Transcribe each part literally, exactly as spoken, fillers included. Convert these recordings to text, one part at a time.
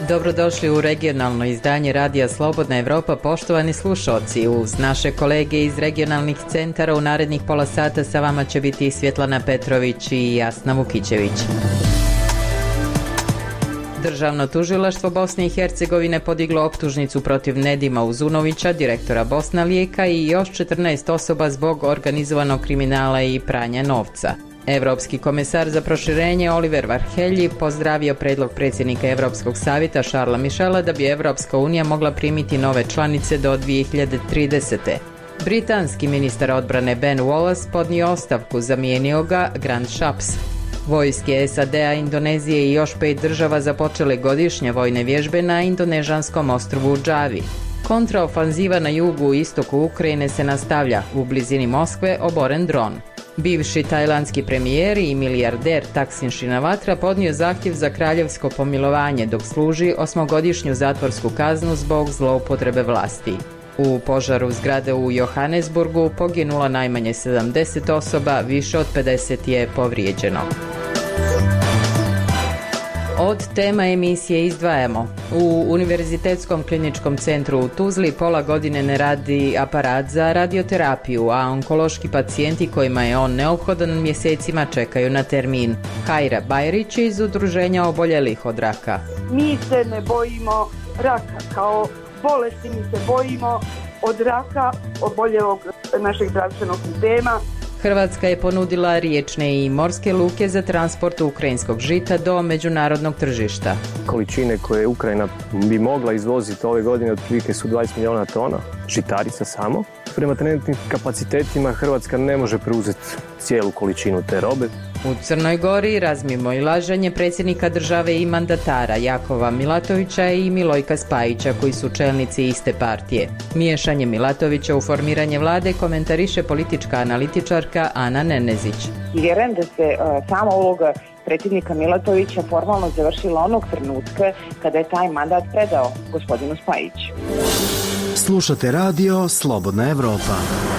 Dobrodošli u regionalno izdanje Radija Slobodna Evropa, poštovani slušalci. Uz naše kolege iz regionalnih centara u narednih pola sata sa vama će biti Svjetlana Petrović i Jasna Vukićević. Državno tužilaštvo Bosne i Hercegovine podiglo optužnicu protiv Nedima Uzunovića, direktora Bosna Lijeka, i još četrnaest osoba zbog organizovanog kriminala i pranja novca. Evropski komesar za proširenje Oliver Varhelyi pozdravio predlog predsjednika Europskog savjeta Charlesa Michela da bi Europska unija mogla primiti nove članice do dvije hiljade tridesete. Britanski ministar odbrane Ben Wallace podnio ostavku, zamijenio ga Grant Shapps. Vojske S A D-a, Indonezije i još pet država započele godišnje vojne vježbe na indonežanskom ostrvu Džavi. Kontraofanziva na jugu i istoku Ukrajine se nastavlja, u blizini Moskve oboren dron. Bivši tajlandski premijer i milijarder Thaksin Shinawatra podnio zahtjev za kraljevsko pomilovanje dok služi osmogodišnju zatvorsku kaznu zbog zloupotrebe vlasti. U požaru zgrade u Johannesburgu poginulo najmanje sedamdeset osoba, više od pedeset je povrijeđeno. Od tema emisije izdvajamo. U Univerzitetskom kliničkom centru u Tuzli pola godine ne radi aparat za radioterapiju, a onkološki pacijenti kojima je on neophodan mjesecima čekaju na termin. Hajra Bajrić iz Udruženja oboljelih od raka. Mi se ne bojimo raka kao bolesti, mi se bojimo od raka oboljelog našeg zdravstvenog sistema. Hrvatska je ponudila riječne i morske luke za transport ukrajinskog žita do međunarodnog tržišta. Količine koje Ukrajina bi mogla izvoziti ove godine otprilike su dvadeset milijuna tona žitarica samo. Prema trenutnim kapacitetima Hrvatska ne može preuzeti cijelu količinu te robe. U Crnoj Gori razmimo i lažanje predsjednika države i mandatara Jakova Milatovića i Milojka Spajića, koji su čelnici iste partije. Miješanje Milatovića u formiranje vlade komentariše politička analitičarka Ana Nenezić. Vjerujem da se uh, sama uloga predsjednika Milatovića formalno završila onog trenutka kada je taj mandat predao gospodinu Spajiću. Slušate radio Slobodna Evropa.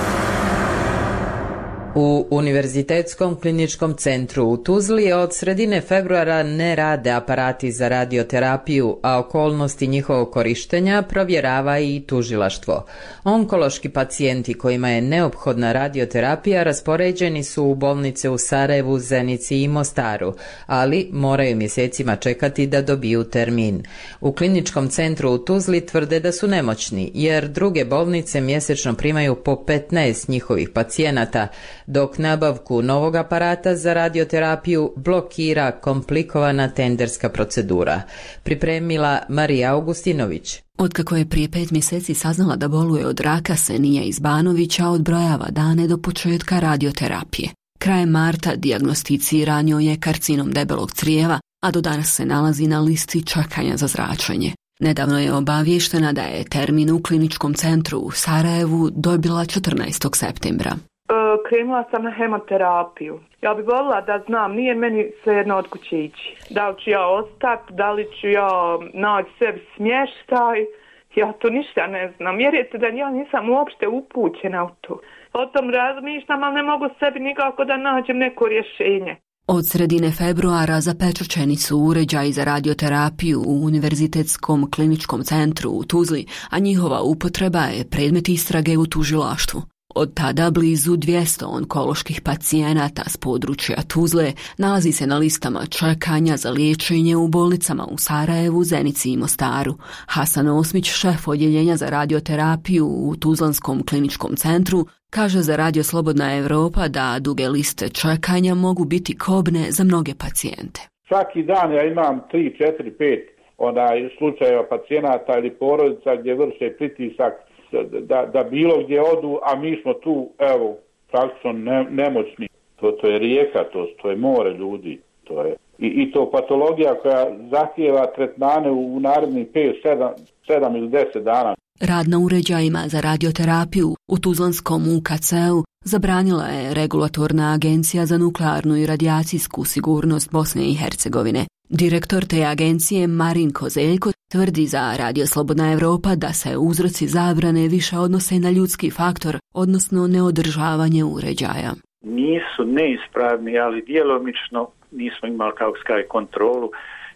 U Univerzitetskom kliničkom centru u Tuzli od sredine februara ne rade aparati za radioterapiju, a okolnosti njihovog korištenja provjerava i tužilaštvo. Onkološki pacijenti kojima je neophodna radioterapija raspoređeni su u bolnice u Sarajevu, Zenici i Mostaru, ali moraju mjesecima čekati da dobiju termin. U kliničkom centru u Tuzli tvrde da su nemoćni, jer druge bolnice mjesečno primaju po petnaest njihovih pacijenata, dok nabavku novog aparata za radioterapiju blokira komplikovana tenderska procedura. Pripremila Marija Augustinović. Otkako je prije pet mjeseci saznala da boluje od raka, Senija iz Banovića odbrojava dane do početka radioterapije. Krajem marta dijagnosticiran joj je karcinom debelog crijeva, a do danas se nalazi na listi čekanja za zračenje. Nedavno je obavještena da je termin u kliničkom centru u Sarajevu dobila četrnaestog septembra. Krenula sam na hemoterapiju. Ja bih volila da znam, nije meni svejedno od kuće ići. Da li ću ja ostati, da li ću ja naći sebi smještaj, ja to ništa ne znam. Vjerujete da ja nisam uopšte upućena u to. O tom razmišljam, ali ne mogu sebi nikako da nađem neko rješenje. Od sredine februara zapečaćeni su uređaji za radioterapiju u Univerzitetskom kliničkom centru u Tuzli, a njihova upotreba je predmet istrage u tužilaštvu. Od tada blizu dvjesto onkoloških pacijenata s područja Tuzle nalazi se na listama čekanja za liječenje u bolnicama u Sarajevu, Zenici i Mostaru. Hasan Osmić, šef odjeljenja za radioterapiju u Tuzlanskom kliničkom centru, kaže za Radio Slobodna Evropa da duge liste čekanja mogu biti kobne za mnoge pacijente. Svaki dan ja imam tri, četiri, pet onaj slučajeva pacijenata ili porodica gdje vrše pritisak Da, da bilo gdje odu, a mi smo tu, evo, praktično ne, nemoćni. To, to je rijeka, to, to je more ljudi. To je. I, I to patologija koja zahtijeva tretmane u, u narednih pet, sedam ili deset dana. Rad na uređajima za radioterapiju u Tuzlanskom U K C-u zabranila je Regulatorna agencija za nuklearnu i radijacijsku sigurnost Bosne i Hercegovine. Direktor te agencije Marin Kozeljko tvrdi za Radio Slobodna Evropa da se uzroci zabrane više odnose na ljudski faktor, odnosno neodržavanje uređaja. Nisu neispravni, ali djelomično nismo imali kao skaj kontrolu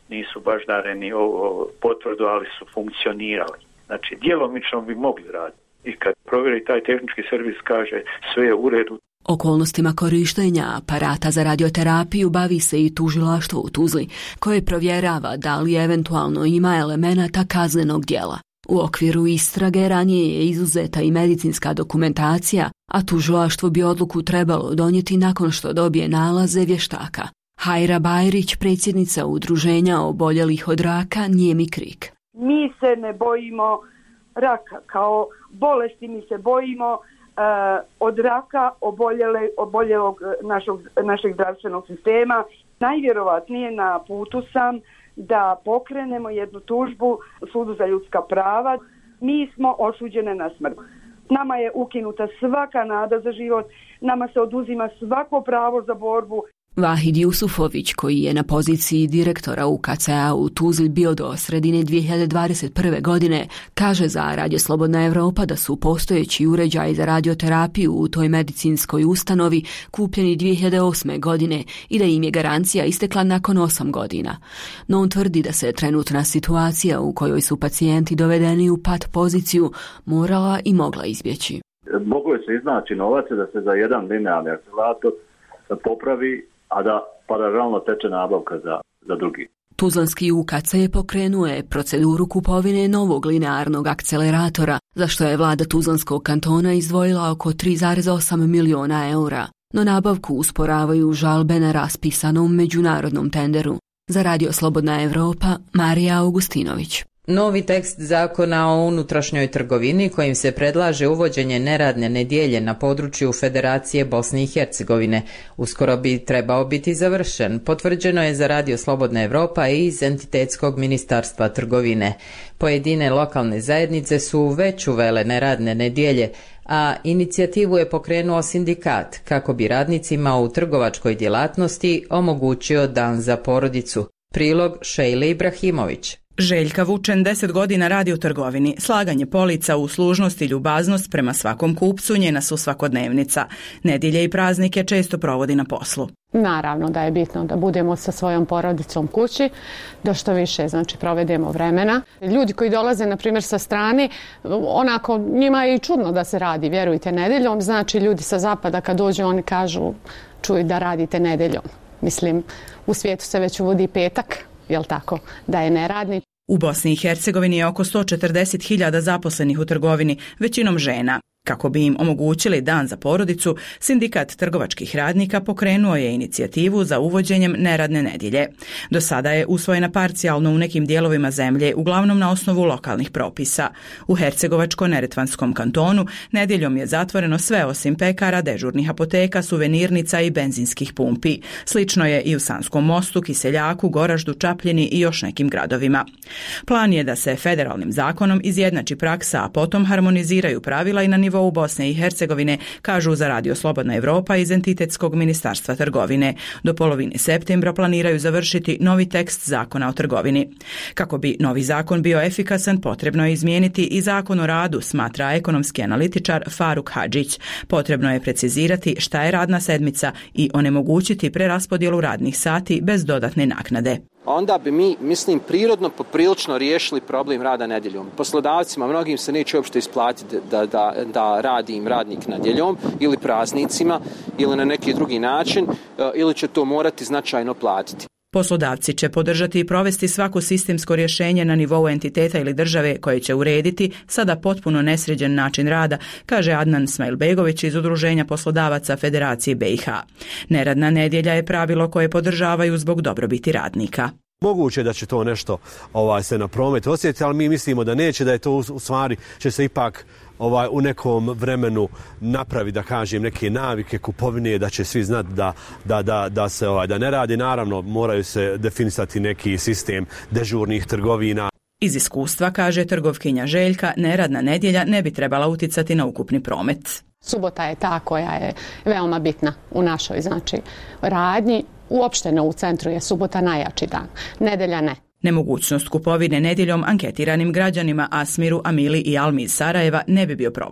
nisu baždareni o potvrdu, ali su funkcionirali. Znači, djelomično bi mogli raditi. I kad provjeri taj tehnički servis, kaže sve je u redu. Okolnostima korištenja aparata za radioterapiju bavi se i tužilaštvo u Tuzli, koje provjerava da li eventualno ima elemenata kaznenog djela. U okviru istrage ranije je izuzeta i medicinska dokumentacija, a tužilaštvo bi odluku trebalo donijeti nakon što dobije nalaze vještaka. Hajra Bajrić, predsjednica udruženja oboljelih od raka Nijemi krik. Mi se ne bojimo raka kao bolesti, mi se bojimo uh, od raka oboljele, oboljelog našeg, našeg zdravstvenog sistema. Najvjerovatnije na putu sam da pokrenemo jednu tužbu Sudu za ljudska prava. Mi smo osuđene na smrt. Nama je ukinuta svaka nada za život, nama se oduzima svako pravo za borbu. Vahid Jusufović, koji je na poziciji direktora U K C A u Tuzli bio do sredine dvije hiljade dvadeset prve. godine, kaže za Radio Slobodna Evropa da su postojeći uređaji za radioterapiju u toj medicinskoj ustanovi kupljeni dvije hiljade osme. godine i da im je garancija istekla nakon osam godina. No on tvrdi da se trenutna situacija u kojoj su pacijenti dovedeni u pat poziciju morala i mogla izbjeći. Moglo je se iznaći novac da se za jedan linearni akcelerator popravi, a da paralelno teče nabavka za, za drugi. Tuzlanski U K C pokrenuo je proceduru kupovine novog linearnog akceleratora, za što je vlada Tuzlanskog kantona izdvojila oko tri zarez osam miliona eura. No nabavku usporavaju žalbe na raspisanom međunarodnom tenderu. Za Radio Slobodna Evropa, Marija Augustinović. Novi tekst zakona o unutrašnjoj trgovini kojim se predlaže uvođenje neradne nedjelje na području Federacije Bosne i Hercegovine uskoro bi trebao biti završen, potvrđeno je za Radio Slobodna Evropa i iz Entitetskog ministarstva trgovine. Pojedine lokalne zajednice su već uvele neradne nedjelje, a inicijativu je pokrenuo sindikat kako bi radnicima u trgovačkoj djelatnosti omogućio dan za porodicu. Prilog Šejle Ibrahimović. Željka Vučen deset godina radi u trgovini. Slaganje polica, uslužnost i ljubaznost prema svakom kupcu njena su svakodnevnica. Nedjelje i praznike često provodi na poslu. Naravno da je bitno da budemo sa svojom porodicom kući, da što više znači provedemo vremena. Ljudi koji dolaze na primjer sa strane, onako njima je i čudno da se radi, vjerujte, nedjeljom. Znači ljudi sa zapada kad dođu oni kažu čuj da radite nedjeljom. Mislim, u svijetu se već uvodi petak, jel tako, da je neradni. U Bosni i Hercegovini je oko sto četrdeset hiljada zaposlenih u trgovini, većinom žena. Kako bi im omogućili dan za porodicu, sindikat trgovačkih radnika pokrenuo je inicijativu za uvođenjem neradne nedjelje. Do sada je usvojena parcijalno u nekim dijelovima zemlje, uglavnom na osnovu lokalnih propisa. U Hercegovačko-neretvanskom kantonu nedjeljom je zatvoreno sve osim pekara, dežurnih apoteka, suvenirnica i benzinskih pumpi. Slično je i u Sanskom Mostu, Kiseljaku, Goraždu, Čapljini i još nekim gradovima. Plan je da se federalnim zakonom izjednači praksa, a potom harmoniziraju pravila i na nivou u Bosne i Hercegovine, kažu za Radio Slobodna Evropa iz Entitetskog ministarstva trgovine. Do polovine septembra planiraju završiti novi tekst zakona o trgovini. Kako bi novi zakon bio efikasan, potrebno je izmijeniti i zakon o radu, smatra ekonomski analitičar Faruk Hadžić. Potrebno je precizirati šta je radna sedmica i onemogućiti preraspodjelu radnih sati bez dodatne naknade. Onda bi mi, mislim, prirodno poprilično riješili problem rada nedjeljom. Poslodavcima mnogim se neće uopšte isplatiti da, da, da radi im radnik nedjeljom ili praznicima ili na neki drugi način ili će to morati značajno platiti. Poslodavci će podržati i provesti svako sistemsko rješenje na nivou entiteta ili države koje će urediti sada potpuno nesređen način rada, kaže Adnan Smajlbegović iz Udruženja poslodavaca Federacije B i H. Neradna nedjelja je pravilo koje podržavaju zbog dobrobiti radnika. Moguće da će to nešto ovaj, se na promet osjetiti, ali mi mislimo da neće, da je to u stvari će se ipak ovaj, u nekom vremenu napravi, da kažem, neke navike kupovine, da će svi znati da, da, da, da se ovaj, da ne radi. Naravno, moraju se definisati neki sistem dežurnih trgovina. Iz iskustva, kaže trgovkinja Željka, neradna nedjelja ne bi trebala uticati na ukupni promet. Subota je ta koja je veoma bitna u našoj znači, radnji. Uopšteno u centru je subota najjači dan, nedjelja ne. Nemogućnost kupovine nedjeljom anketiranim građanima Asmiru, Amili i Almi iz Sarajeva ne bi bio problem.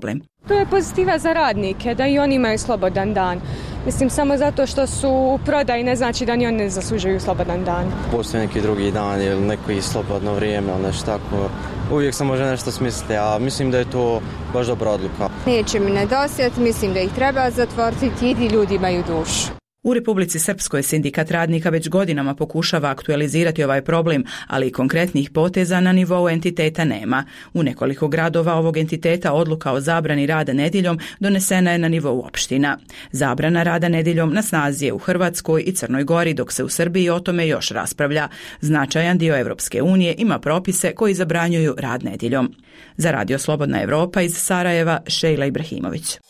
To je pozitiva za radnike, da i oni imaju slobodan dan. Mislim, samo zato što su u prodaji ne znači da ni oni ne zaslužuju slobodan dan. Postoji neki drugi dan ili neko i slobodno vrijeme ili nešto tako. Uvijek se može nešto smisliti, a mislim da je to baš dobra odluka. Neće mi nedosjeti, mislim da ih treba zatvoriti i ljudi imaju dušu. U Republici Srpskoj sindikat radnika već godinama pokušava aktualizirati ovaj problem, ali konkretnih poteza na nivou entiteta nema. U nekoliko gradova ovog entiteta odluka o zabrani rada nedjeljom donesena je na nivou opština. Zabrana rada nedjeljom na snazi je u Hrvatskoj i Crnoj Gori, dok se u Srbiji o tome još raspravlja. Značajan dio Evropske unije ima propise koji zabranjuju rad nedjeljom. Za Radio Slobodna Evropa iz Sarajeva, Šejla Ibrahimović.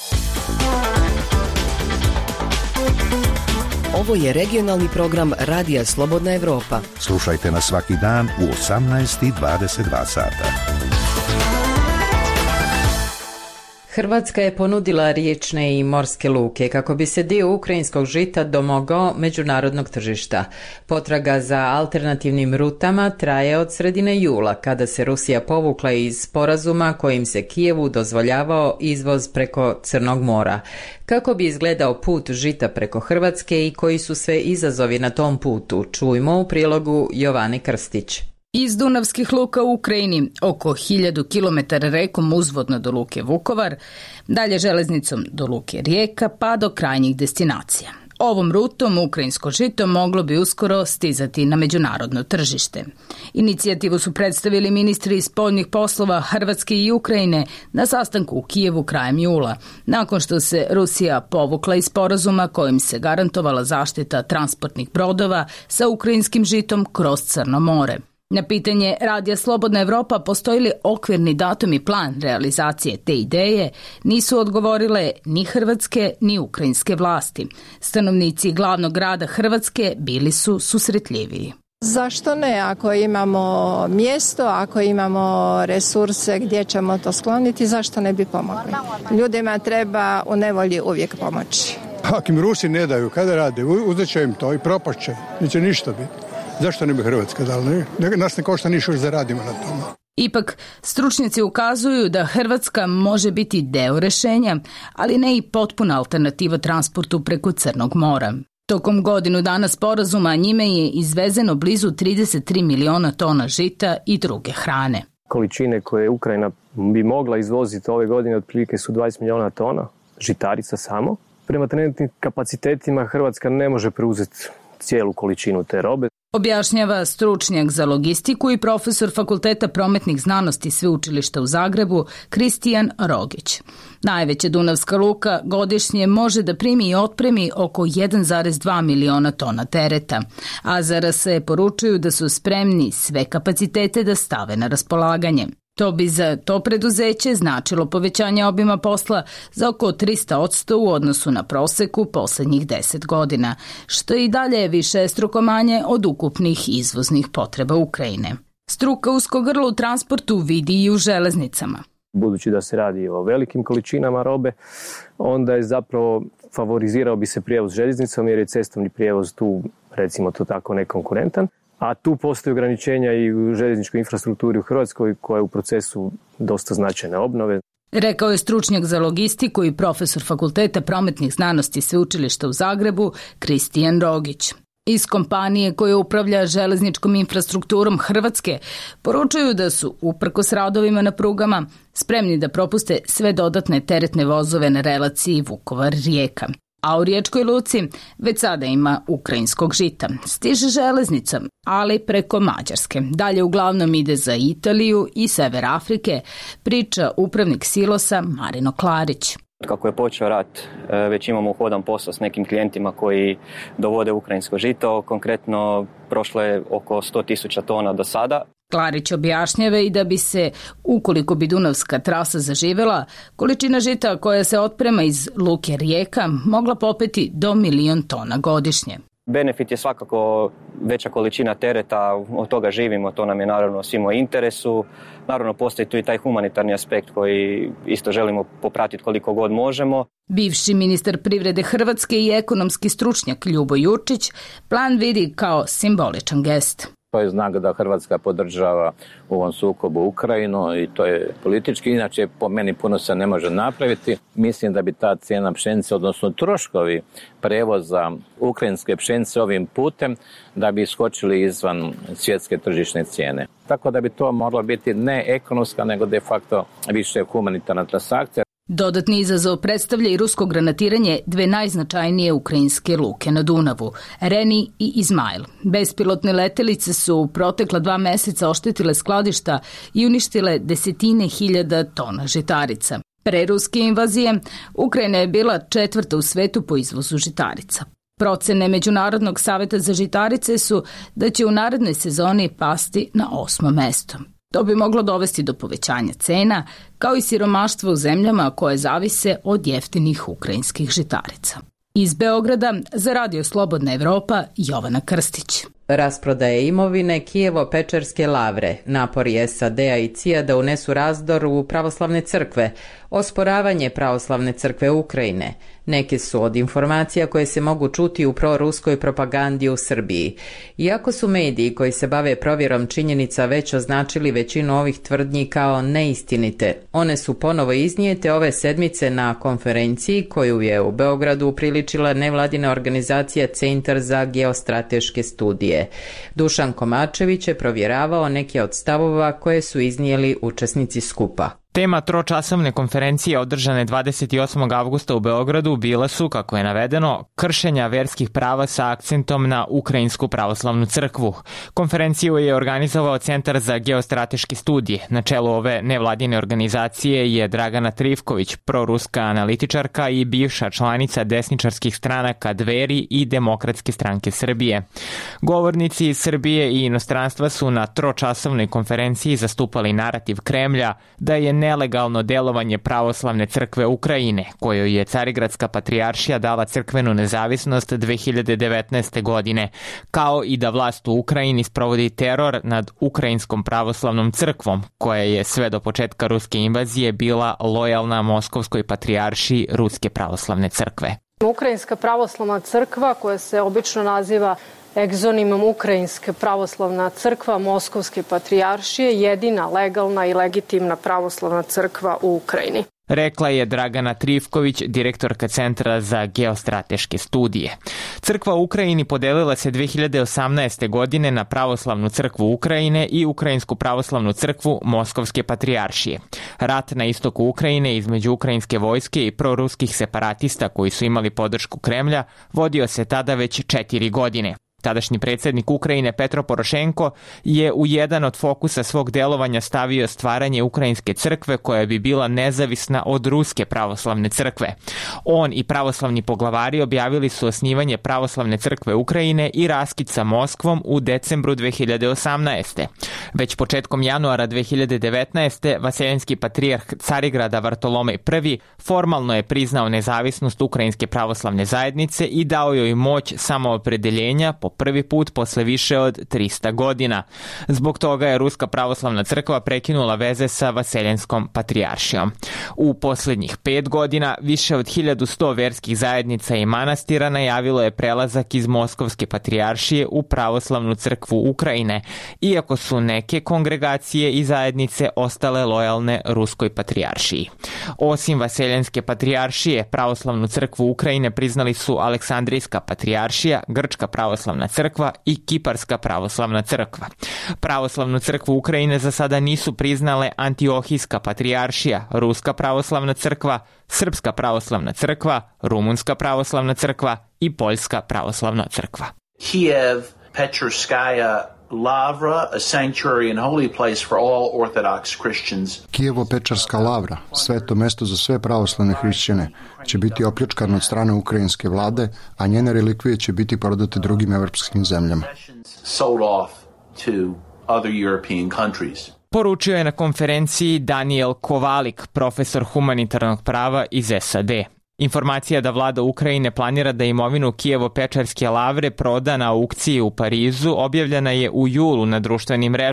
Ovo je regionalni program Radija Slobodna Evropa. Slušajte nas svaki dan u osamnaest i dvadeset dva sata. Hrvatska je ponudila riječne i morske luke kako bi se dio ukrajinskog žita domogao međunarodnog tržišta. Potraga za alternativnim rutama traje od sredine jula, kada se Rusija povukla iz sporazuma kojim se Kijevu dozvoljavao izvoz preko Crnog mora. Kako bi izgledao put žita preko Hrvatske i koji su sve izazovi na tom putu, čujmo u prilogu Jovane Krstić. Iz Dunavskih luka u Ukrajini, oko hiljadu kilometara rekom uzvodno do luke Vukovar, dalje železnicom do luke Rijeka pa do krajnjih destinacija. Ovom rutom ukrajinsko žito moglo bi uskoro stizati na međunarodno tržište. Inicijativu su predstavili ministri spoljnih poslova Hrvatske i Ukrajine na sastanku u Kijevu krajem jula, nakon što se Rusija povukla iz sporazuma kojim se garantovala zaštita transportnih brodova sa ukrajinskim žitom kroz Crno more. Na pitanje Radija Slobodna Evropa postoji li okvirni datum i plan realizacije te ideje, nisu odgovorile ni hrvatske ni ukrajinske vlasti. Stanovnici glavnog grada Hrvatske bili su susretljiviji. Zašto ne? Ako imamo mjesto, ako imamo resurse gdje ćemo to skloniti, zašto ne bi pomogli? Ljudima treba u nevolji uvijek pomoći. Ako im Rusi ne daju, kada rade, uzet će im to i propašće, neće ništa biti. Zašto ne bi Hrvatska dala? Ne? Nas ne košta ništa, zaradimo na tome. Ipak, stručnjaci ukazuju da Hrvatska može biti deo rješenja, ali ne i potpuna alternativa transportu preko Crnog mora. Tokom godinu dana sporazuma njime je izvezeno blizu trideset tri miliona tona žita i druge hrane. Količine koje Ukrajina bi mogla izvoziti ove godine otprilike su dvadeset miliona tona žitarica samo. Prema trenutnim kapacitetima Hrvatska ne može preuzeti cijelu količinu te robe. Objašnjava stručnjak za logistiku i profesor Fakulteta prometnih znanosti Sveučilišta u Zagrebu Kristijan Rogić. Najveća dunavska luka godišnje može da primi i otpremi oko jedan zarez dva miliona tona tereta, a Z R S poručuju da su spremni sve kapacitete da stave na raspolaganje. To bi za to preduzeće značilo povećanje obima posla za oko tristo posto u odnosu na proseku posljednjih deset godina, što i dalje je višestruko manje od ukupnih izvoznih potreba Ukrajine. Struka usko grlo u transportu vidi i u železnicama. Budući da se radi o velikim količinama robe, onda je zapravo favorizirao bi se prijevoz željeznicom jer je cestovni prijevoz tu, recimo to tako, nekonkurentan. A tu postoje ograničenja i u željezničkoj infrastrukturi u Hrvatskoj koja je u procesu dosta značajne obnove. Rekao je stručnjak za logistiku i profesor Fakulteta prometnih znanosti Sveučilišta u Zagrebu Kristijan Rogić. Iz kompanije koja upravlja železničkom infrastrukturom Hrvatske poručuju da su, uprkos radovima na prugama, spremni da propuste sve dodatne teretne vozove na relaciji Vukovar-Rijeka. A u Riječkoj luci već sada ima ukrajinskog žita. Stiže železnicom, ali preko Mađarske. Dalje uglavnom ide za Italiju i Sever Afrike, priča upravnik silosa Marino Klarić. Kako je počeo rat, već imamo uhodan posao s nekim klijentima koji dovode ukrajinsko žito. Konkretno, prošlo je oko sto tisuća tona do sada. Klarić objašnjava i da bi se, ukoliko bi dunavska trasa zaživela, količina žita koja se otprema iz luke Rijeka mogla popeti do milion tona godišnje. Benefit je svakako veća količina tereta, od toga živimo, to nam je naravno svima u interesu. Naravno postoji tu i taj humanitarni aspekt koji isto želimo popratiti koliko god možemo. Bivši ministar privrede Hrvatske i ekonomski stručnjak Ljubo Jurčić plan vidi kao simboličan gest. To je znak da Hrvatska podržava u ovom sukobu Ukrajinu i to je politički. Inače, po meni puno se ne može napraviti. Mislim da bi ta cijena pšenice, odnosno troškovi prevoza ukrajinske pšenice ovim putem, da bi iskočili izvan svjetske tržišne cijene. Tako da bi to moralo biti ne ekonomska, nego de facto više humanitarna transakcija. Dodatni izazov predstavlja i rusko granatiranje dve najznačajnije ukrajinske luke na Dunavu, Reni i Izmail. Bespilotne letelice su u protekla dva meseca oštetile skladišta i uništile desetine hiljada tona žitarica. Pre ruske invazije, Ukrajina je bila četvrta u svetu po izvozu žitarica. Procene Međunarodnog saveta za žitarice su da će u narednoj sezoni pasti na osmo mesto. To bi moglo dovesti do povećanja cena, kao i siromaštva u zemljama koje zavise od jeftinih ukrajinskih žitarica. Iz Beograda za Radio Slobodna Evropa, Jovana Krstić. Rasprodaje imovine Kijevo-Pečerske lavre, napori S A D-a i C I A da unesu razdor u pravoslavne crkve, osporavanje pravoslavne crkve Ukrajine. Neke su od informacija koje se mogu čuti u proruskoj propagandi u Srbiji. Iako su mediji koji se bave provjerom činjenica već označili većinu ovih tvrdnji kao neistinite, one su ponovo iznijete ove sedmice na konferenciji koju je u Beogradu upriličila nevladina organizacija Centar za geostrateške studije. Dušan Komačević je provjeravao neke od stavova koje su iznijeli učesnici skupa. Tema tročasovne konferencije održane dvadeset osmog avgusta u Beogradu bile su, kako je navedeno, kršenja verskih prava sa akcentom na Ukrajinsku pravoslavnu crkvu. Konferenciju je organizovao Centar za geostrateške studije. Na čelu ove nevladine organizacije je Dragana Trivković, proruska analitičarka i bivša članica desničarskih stranaka Dveri i Demokratske stranke Srbije. Govornici iz Srbije i inostranstva su na tročasovnoj konferenciji zastupali narativ Kremlja da je nelegalno delovanje pravoslavne crkve Ukrajine, kojoj je Carigradska patrijaršija dala crkvenu nezavisnost dve hiljade devetnaeste. godine, kao i da vlast u Ukrajini sprovodi teror nad Ukrajinskom pravoslavnom crkvom, koja je sve do početka ruske invazije bila lojalna Moskovskoj patrijaršiji Ruske pravoslavne crkve. Ukrajinska pravoslavna crkva, koja se obično naziva egzonimom Ukrajinske pravoslavna crkva Moskovske patrijaršije, jedina legalna i legitimna pravoslavna crkva u Ukrajini. Rekla je Dragana Trivković, direktorka Centra za geostrateške studije. Crkva u Ukrajini podelila se dve hiljade osamnaeste. godine na pravoslavnu crkvu Ukrajine i Ukrajinsku pravoslavnu crkvu Moskovske patrijaršije. Rat na istoku Ukrajine između ukrajinske vojske i proruskih separatista koji su imali podršku Kremlja vodio se tada već četiri godine. Tadašnji predsjednik Ukrajine Petro Porošenko je u jedan od fokusa svog delovanja stavio stvaranje Ukrajinske crkve koja bi bila nezavisna od Ruske pravoslavne crkve. On i pravoslavni poglavari objavili su osnivanje pravoslavne crkve Ukrajine i raskid sa Moskvom u decembru dve hiljade osamnaeste. Već početkom januara dve hiljade devetnaeste. Vaseljenski patrijarh Carigrada Vartolomej I. formalno je priznao nezavisnost Ukrajinske pravoslavne zajednice i dao joj moć samoopredeljenja po prvi put posle više od trista godina. Zbog toga je Ruska pravoslavna crkva prekinula veze sa Vaseljenskom patrijaršijom. U posljednjih pet godina više od hiljadu sto verskih zajednica i manastira najavilo je prelazak iz Moskovske patrijaršije u pravoslavnu crkvu Ukrajine, iako su neke kongregacije i zajednice ostale lojalne Ruskoj patrijaršiji. Osim Vaseljenske patrijaršije, pravoslavnu crkvu Ukrajine priznali su Aleksandrijska patrijaršija, Grčka pravoslavna crkva i Kiparska pravoslavna crkva. Pravoslavnu crkvu Ukrajine za sada nisu priznale Antiohijska patrijaršija, Ruska pravoslavna crkva, Srpska pravoslavna crkva, Rumunska pravoslavna crkva i Poljska pravoslavna crkva. Kiev Pečerskaja Lavra, a sanctuary and holy place for all Orthodox Christians. Kijevo-Pečarska lavra, sveto mesto za sve pravoslavne hrišćane, će biti opljačkano od strane ukrajinske vlade, a njene relikvije će biti prodate drugim evropskim zemljama. Sold off to other European countries. Poručio je na konferenciji Daniel Kovalik, profesor humanitarnog prava iz S A D. Informacija da vlada Ukrajine planira da imovinu Kijevo-Pečarske lavre proda na aukciji u Parizu objavljena je u julu na društvenim mrežama.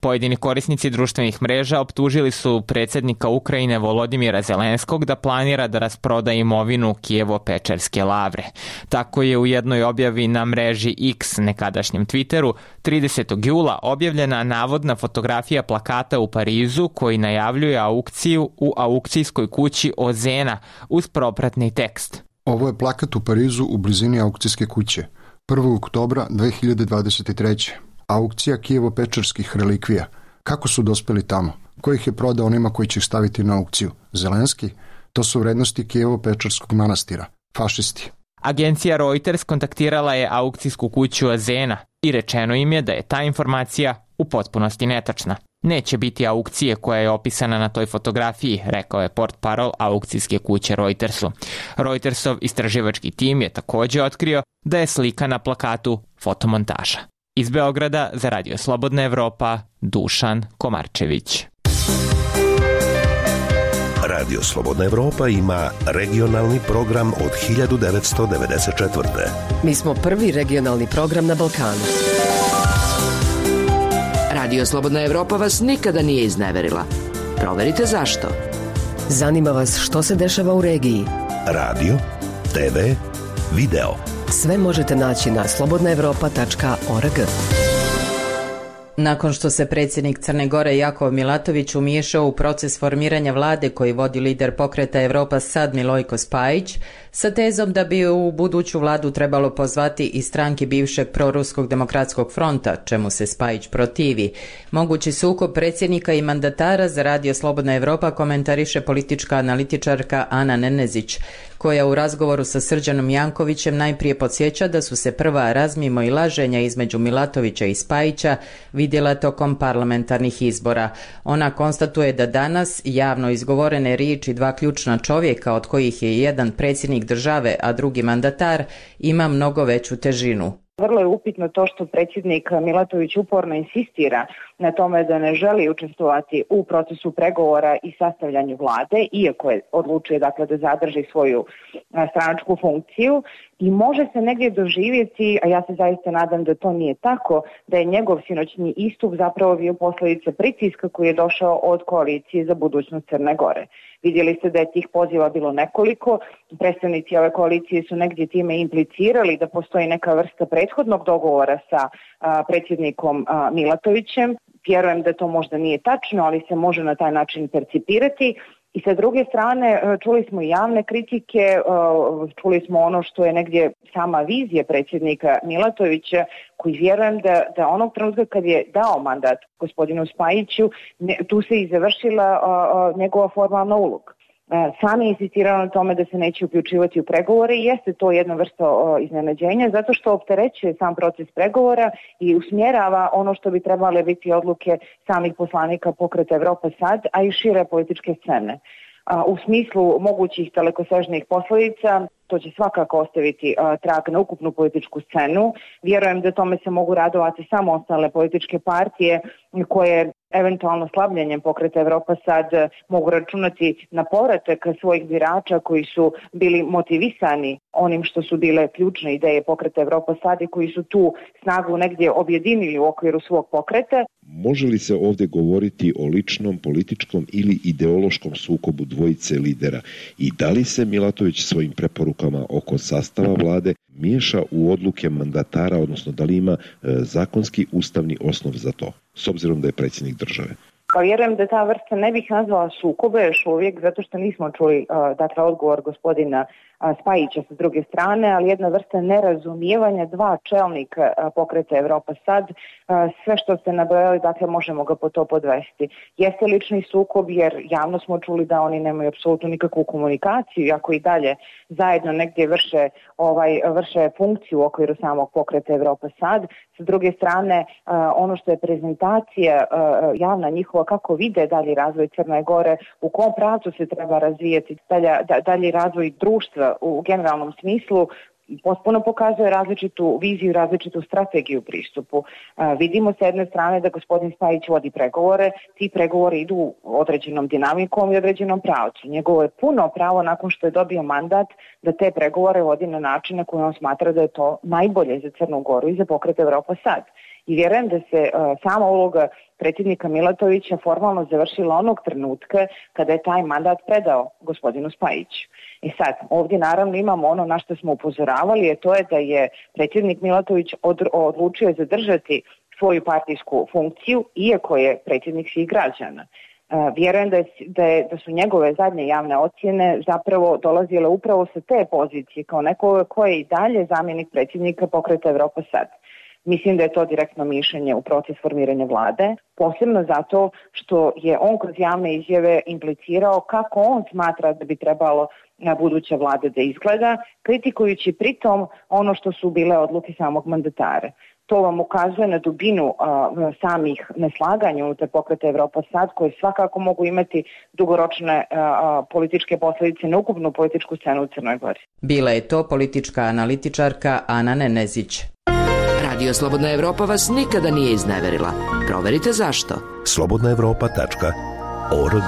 Pojedini korisnici društvenih mreža optužili su predsjednika Ukrajine Volodimira Zelenskog da planira da rasproda imovinu Kijevo-Pečerske lavre. Tako je u jednoj objavi na mreži X, nekadašnjem Twitteru, tridesetog jula objavljena navodna fotografija plakata u Parizu koji najavljuje aukciju u aukcijskoj kući Ozena uz propratni tekst. Ovo je plakat u Parizu u blizini aukcijske kuće. prvog oktobra dve hiljade dvadeset treće. Aukcija Kijevo-Pečerskih relikvija. Kako su dospeli tamo? Ko ih je prodao onima koji će ih staviti na aukciju? Zelenski? To su vrednosti Kijevo-Pečerskog manastira. Fašisti. Agencija Reuters kontaktirala je aukcijsku kuću Ozena i rečeno im je da je ta informacija u potpunosti netačna. Neće biti aukcije koja je opisana na toj fotografiji, rekao je portparol aukcijske kuće Reutersu. Reutersov istraživački tim je također otkrio da je slika na plakatu fotomontaža. Iz Beograda za Radio Slobodna Evropa, Dušan Komarčević. Radio Slobodna Evropa ima regionalni program od hiljadu devetsto devedeset četvrte. Mi smo prvi regionalni program na Balkanu. Radio Slobodna Evropa vas nikada nije izneverila. Proverite zašto. Zanima vas što se dešava u regiji. Radio, te ve, video. Sve možete naći na slobodna evropa tačka org. Nakon što se predsjednik Crne Gore Jakov Milatović umiješao u proces formiranja vlade koji vodi lider pokreta Evropa Sad Milojko Spajić, sa tezom da bi u buduću vladu trebalo pozvati i stranki bivšeg proruskog demokratskog fronta, čemu se Spajić protivi. Mogući sukob predsjednika i mandatara za Radio Slobodna Evropa komentariše politička analitičarka Ana Nenezić, koja u razgovoru sa Srđanom Jankovićem najprije podsjeća da su se prva razmimo i laženja između Milatovića i Spajića vidjela tokom parlamentarnih izbora. Ona konstatuje da danas javno izgovorene riječi dva ključna čovjeka, od kojih je jedan predsjednik države, a drugi mandatar, ima mnogo veću težinu. Vrlo je upitno to što predsjednik Milatović uporno insistira na tome da ne želi učestvovati u procesu pregovora i sastavljanju vlade, iako je odlučio dakle, da zadrži svoju stranačku funkciju, i može se negdje doživjeti, a ja se zaista nadam da to nije tako, da je njegov sinoćni istup zapravo bio posljedica pritiska koji je došao od koalicije za budućnost Crne Gore. Vidjeli ste da je tih poziva bilo nekoliko, predstavnici ove koalicije su negdje time implicirali da postoji neka vrsta prethodnog dogovora sa a, predsjednikom a, Milatovićem. Vjerujem da to možda nije tačno, ali se može na taj način percipirati. I sa druge strane čuli smo i javne kritike, čuli smo ono što je negdje sama vizija predsjednika Milatovića, koji vjerujem da, da onog trenutka kad je dao mandat gospodinu Spajiću, ne, tu se i završila uh, njegova formalna uloga. Sam je insistirao na tome da se neće uključivati u pregovore i jeste to jedna vrsta iznenađenja zato što opterećuje sam proces pregovora i usmjerava ono što bi trebale biti odluke samih poslanika pokreta Evropa Sad, a i šire političke scene. U smislu mogućih dalekosežnih posljedica, to će svakako ostaviti uh, trag na ukupnu političku scenu. Vjerujem da tome se mogu radovati samo ostale političke partije koje eventualno slabljenjem pokreta Evropa Sad mogu računati na povratak svojih birača koji su bili motivisani onim što su bile ključne ideje pokreta Evropa Sad i koji su tu snagu negdje objedinili u okviru svog pokreta. Može li se ovdje govoriti o ličnom, političkom ili ideološkom sukobu dvojice lidera i da li se Milatović svojim preporukama oko sastava vlade miješa u odluke mandatara, odnosno da li ima e, zakonski ustavni osnov za to, s obzirom da je predsjednik države? Pa vjerujem da ta vrsta ne bih nazvala sukobe još uvijek, zato što nismo čuli uh, dakle, odgovor gospodina uh, Spajića sa druge strane, ali jedna vrsta nerazumijevanja dva čelnika uh, pokreta Evropa Sad. Uh, sve što ste nabrojali, dakle, možemo ga po to podvesti. Jeste lični sukob jer javno smo čuli da oni nemaju apsolutno nikakvu komunikaciju, iako i dalje zajedno negdje vrše, ovaj, vrše funkciju u okviru samog pokreta Evropa Sad. Sa druge strane, uh, ono što je prezentacija uh, javna njihova, kako vide dalji razvoj Crne Gore, u kom pravcu se treba razvijati dalje, dalji razvoj društva u generalnom smislu, potpuno pokazuje različitu viziju, različitu strategiju u pristupu. A, vidimo s jedne strane da gospodin Spajić vodi pregovore, ti pregovori idu određenom dinamikom i određenom pravcu. Njegovo je puno pravo nakon što je dobio mandat da te pregovore vodi na način na koji on smatra da je to najbolje za Crnu Goru i za pokret Evropa Sad. I vjerujem da se uh, sama uloga predsjednika Milatovića formalno završila onog trenutka kada je taj mandat predao gospodinu Spajiću. I sad, ovdje naravno imamo ono na što smo upozoravali, je to je da je predsjednik Milatović od, odlučio zadržati svoju partijsku funkciju, iako je predsjednik svih građana. Uh, vjerujem da, je, da, je, da su njegove zadnje javne ocjene zapravo dolazile upravo sa te pozicije, kao neko ko je i dalje zamjenik predsjednika Pokreta Evropa sad. Mislim da je to direktno mišljenje u proces formiranja vlade, posebno zato što je on kroz javne izjave implicirao kako on smatra da bi trebalo na buduća vlada da izgleda, kritikujući pritom ono što su bile odluke samog mandatara. To vam ukazuje na dubinu uh, samih neslaganja unutar Pokreta Evropa sad, koje svakako mogu imati dugoročne uh, političke posljedice na ukupnu političku scenu u Crnoj Gori. Bila je to politička analitičarka Ana Nenezić. Radio Slobodna Evropa vas nikada nije izneverila. Proverite zašto. slobodna evropa tačka org.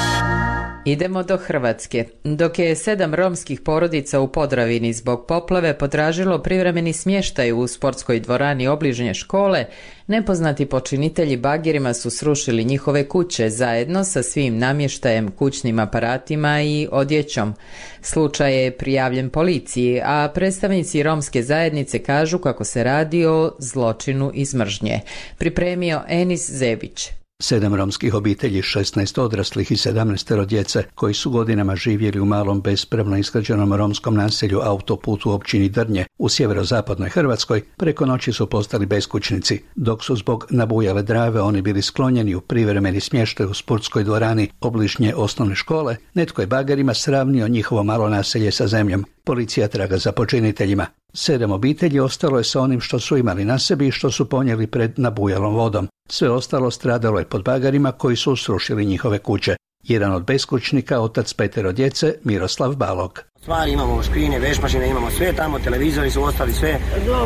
Idemo do Hrvatske. Dok je sedam romskih porodica u Podravini zbog poplave potražilo privremeni smještaj u sportskoj dvorani obližnje škole, nepoznati počinitelji bagirima su srušili njihove kuće zajedno sa svim namještajem, kućnim aparatima i odjećom. Slučaj je prijavljen policiji, a predstavnici romske zajednice kažu kako se radi o zločinu iz mržnje. Pripremio Enis Zebić. Sedam romskih obitelji, šesnaest odraslih i sedamnaest djece koji su godinama živjeli u malom bespravno izgrađenom romskom naselju Autoput u općini Drnje u sjeverozapadnoj Hrvatskoj preko noći su postali beskućnici, dok su zbog nabujale Drave oni bili sklonjeni u privremeni smještaj u sportskoj dvorani obližnje osnovne škole. Netko je bagerima sravnio njihovo malo naselje sa zemljom. Policija traga za počiniteljima. Sedam obitelji ostalo je sa onim što su imali na sebi i što su ponijeli pred nabujalom vodom. Sve ostalo stradalo je pod bagarima koji su srušili njihove kuće. Jedan od beskućnika, otac petero djece, Miroslav Balog. Stvari imamo, škrine, vešmašine, imamo sve tamo, televizori su ostali, sve,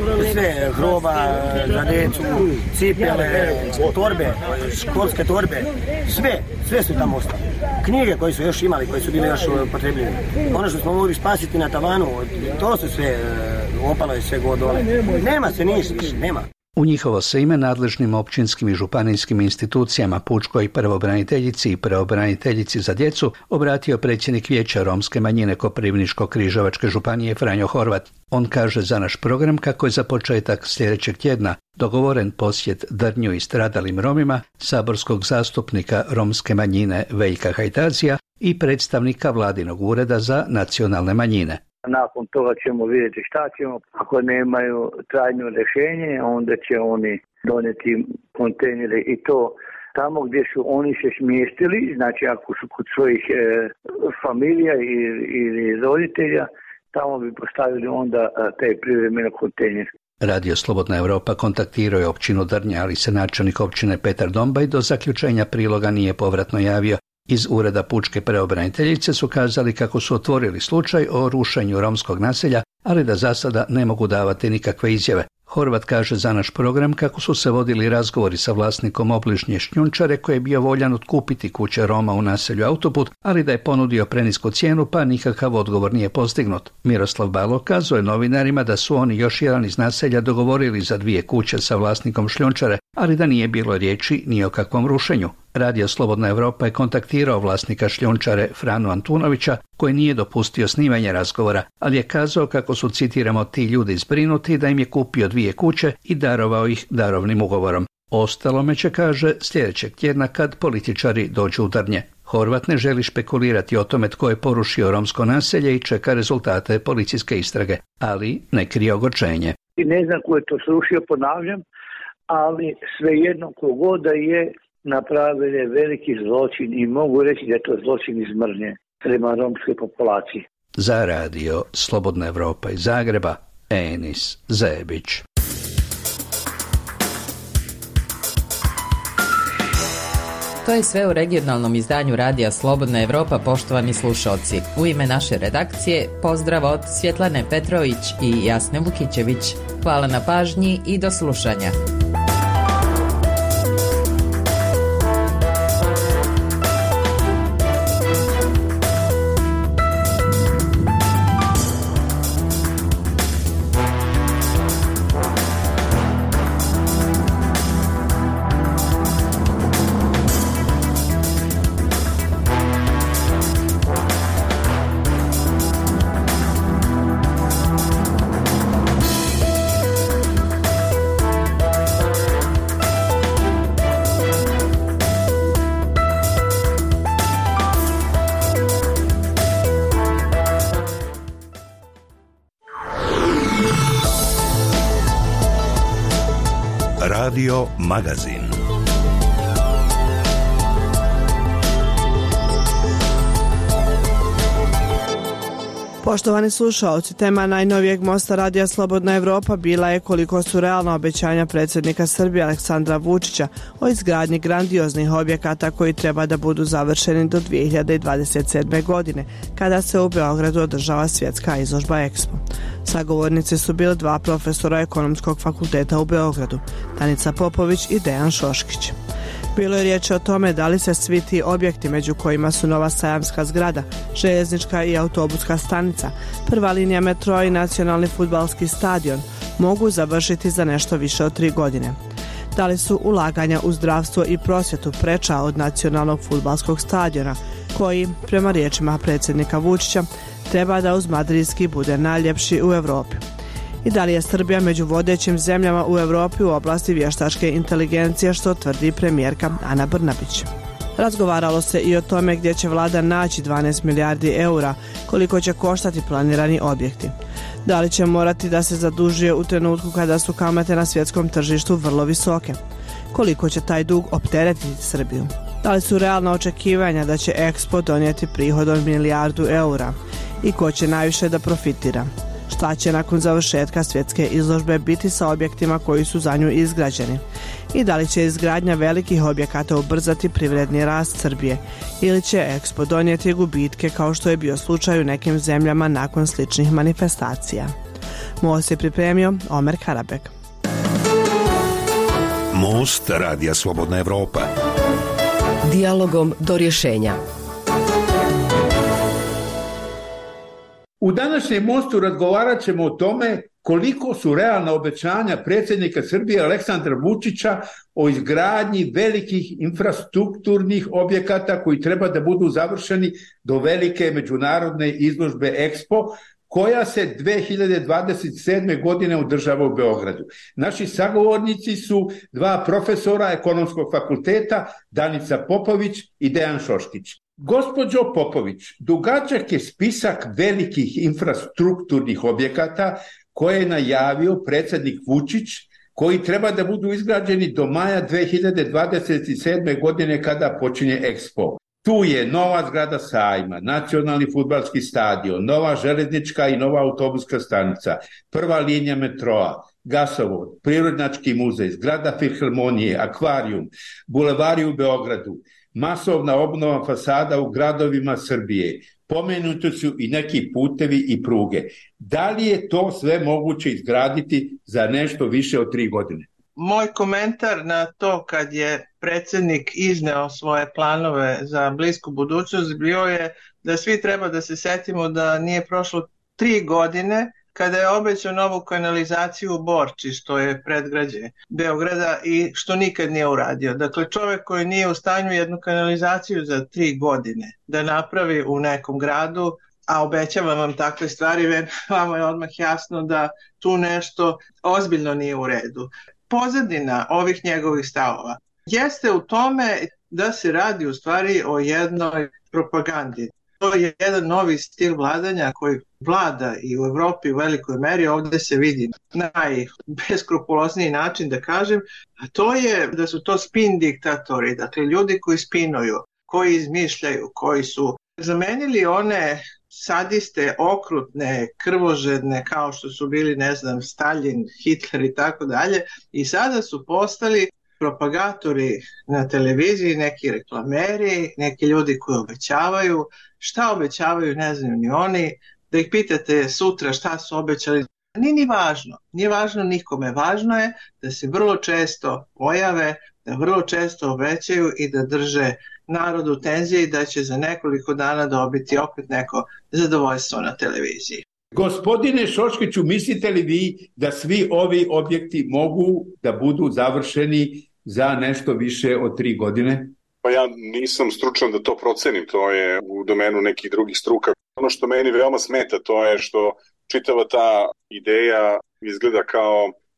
sve hroba za djecu, cipele, torbe, školske torbe, sve, sve su tamo ostali. Knjige koje su još imali, koje su bile još potrebljene. Ono što smo mogli spasiti na tavanu, to su sve, opalo je sve god dole. Nema se ništa više, nema. U njihovo se ime nadležnim općinskim i županijskim institucijama, pučkoj pravobraniteljici i pravobraniteljici za djecu, obratio predsjednik Vijeća romske manjine Koprivničko-križevačke županije Franjo Horvat. On kaže za naš program kako je za početak sljedećeg tjedna dogovoren posjet Drnju i stradalim Romima, saborskog zastupnika romske manjine Veljka Hajtazija i predstavnika vladinog ureda za nacionalne manjine. Nakon toga ćemo vidjeti šta ćemo. Ako nemaju trajno rješenje, onda će oni donijeti kontejnere i to tamo gdje su oni se smjestili, znači ako su kod svojih e, familija ili, ili roditelja, tamo bi postavili onda te privremene kontejnere. Radio Slobodna Evropa kontaktirao je općinu Drnja, ali se načelnik općine Petar Dombaj do zaključenja priloga nije povratno javio. Iz ureda pučke pravobraniteljice su kazali kako su otvorili slučaj o rušenju romskog naselja, ali da za sada ne mogu davati nikakve izjave. Horvat kaže za naš program kako su se vodili razgovori sa vlasnikom obližnje šljunčare koji je bio voljan otkupiti kuće Roma u naselju Autoput, ali da je ponudio prenisku cijenu pa nikakav odgovor nije postignut. Miroslav Balog kazuje novinarima da su oni još jedan iz naselja dogovorili za dvije kuće sa vlasnikom šljunčare, ali da nije bilo riječi ni o kakvom rušenju. Radio Slobodna Evropa je kontaktirao vlasnika šljunčare Franu Antunovića koji nije dopustio snimanje razgovora, ali je kazao kako su, citiramo, ti ljudi zbrinuti da im je kupio dvije kuće i darovao ih darovnim ugovorom. Ostalome će, kaže, sljedećeg tjedna kad političari dođu u Drnje. Horvat ne želi špekulirati o tome tko je porušio romsko naselje i čeka rezultate policijske istrage, ali ne krije ogorčenje. I ne znam ko je to srušio, ponavljam, ali svejedno kogoda je napravili veliki zločin i mogu reći da je to zločin iz mržnje prema romskoj populaciji. Za radio Slobodna Evropa iz Zagreba, Enis Zebić. To je sve u regionalnom izdanju Radija Slobodna Evropa, poštovani slušalci. U ime naše redakcije pozdrav od Svjetlane Petrović i Jasne Vukićević. Hvala na pažnji i do slušanja. Radio Magazin. Poštovani slušaoci, tema najnovijeg mosta Radija Slobodna Evropa bila je koliko su realna obećanja predsjednika Srbije Aleksandra Vučića o izgradnji grandioznih objekata koji treba da budu završeni do dvije hiljade dvadeset sedme. godine, kada se u Beogradu održava svjetska izložba Expo. Sagovornici su bili dva profesora Ekonomskog fakulteta u Beogradu, Danica Popović i Dejan Šoškić. Bilo je riječ o tome da li se svi ti objekti, među kojima su nova sajamska zgrada, željeznička i autobuska stanica, prva linija metroa i nacionalni fudbalski stadion, mogu završiti za nešto više od tri godine. Da li su ulaganja u zdravstvo i prosvjetu preča od nacionalnog fudbalskog stadiona, koji, prema riječima predsjednika Vučića, treba da uz madridski bude najljepši u Europi. I da li je Srbija među vodećim zemljama u Europi u oblasti vještačke inteligencije, što tvrdi premijerka Ana Brnabić. Razgovaralo se i o tome gdje će vlada naći dvanaest milijardi eura, koliko će koštati planirani objekti. Da li će morati da se zadužuje u trenutku kada su kamate na svjetskom tržištu vrlo visoke? Koliko će taj dug opteretiti Srbiju? Da li su realna očekivanja da će Expo donijeti prihod od milijardu eura? I ko će najviše da profitira? Šta će nakon završetka svjetske izložbe biti sa objektima koji su za nju izgrađeni? I da li će izgradnja velikih objekata ubrzati privredni rast Srbije? Ili će Expo donijeti gubitke kao što je bio slučaj u nekim zemljama nakon sličnih manifestacija? Most je pripremio Omer Karabek. Most Radija Slobodna Evropa. Dijalogom do rješenja. U današnjem mostu razgovarat ćemo o tome koliko su realna obećanja predsjednika Srbije Aleksandra Vučića o izgradnji velikih infrastrukturnih objekata koji treba da budu završeni do velike međunarodne izložbe Expo, koja se dvije hiljade dvadeset sedme. godine održava u Beogradu. Naši sagovornici su dva profesora Ekonomskog fakulteta, Danica Popović i Dejan Šoškić. Gospođo Popović, dugačak je spisak velikih infrastrukturnih objekata koje je najavio predsjednik Vučić, koji treba da budu izgrađeni do maja dvije hiljade dvadeset sedme. godine kada počinje Expo. Tu je nova zgrada sajma, nacionalni fudbalski stadion, nova željeznička i nova autobuska stanica, prva linija metroa, gasovod, prirodnjački muzej, zgrada filharmonije, akvarijum, bulevari u Beogradu, masovna obnova fasada u gradovima Srbije. Pomenuti su i neki putevi i pruge. Da li je to sve moguće izgraditi za nešto više od tri godine? Moj komentar na to kad je predsjednik izneo svoje planove za blisku budućnost bio je da svi treba da se setimo da nije prošlo tri godine kada je obećao novu kanalizaciju u Borči, što je predgrađe Beograda i što nikad nije uradio. Dakle, čovjek koji nije u stanju jednu kanalizaciju za tri godine da napravi u nekom gradu, a obećavam vam takve stvari, vama je odmah jasno da tu nešto ozbiljno nije u redu. Pozadina ovih njegovih stavova jeste u tome da se radi u stvari o jednoj propagandi. To je jedan novi stil vladanja koji vlada i u Evropi u velikoj meri, ovdje se vidi najbeskrupulozniji način da kažem, a to je da su to spin diktatori, dakle ljudi koji spinuju, koji izmišljaju, koji su zamenili one sadiste, okrutne, krvožedne kao što su bili, ne znam, Stalin, Hitler i tako dalje, i sada su postali propagatori na televiziji, neki reklameri, neki ljudi koji obećavaju. Šta obećavaju ne znaju ni oni. Da ih pitate sutra šta su obećali, nije ni važno. Nije važno nikome. Važno je da se vrlo često pojave, da vrlo često obećaju i da drže narodu tenzije i da će za nekoliko dana dobiti opet neko zadovoljstvo na televiziji. Gospodine Šoškiću, mislite li vi da svi ovi objekti mogu da budu završeni za nešto više od tri godine? Pa ja nisam stručan da to procenim, to je u domenu nekih drugih struka. Ono što meni veoma smeta to je što čitava ta ideja izgleda kao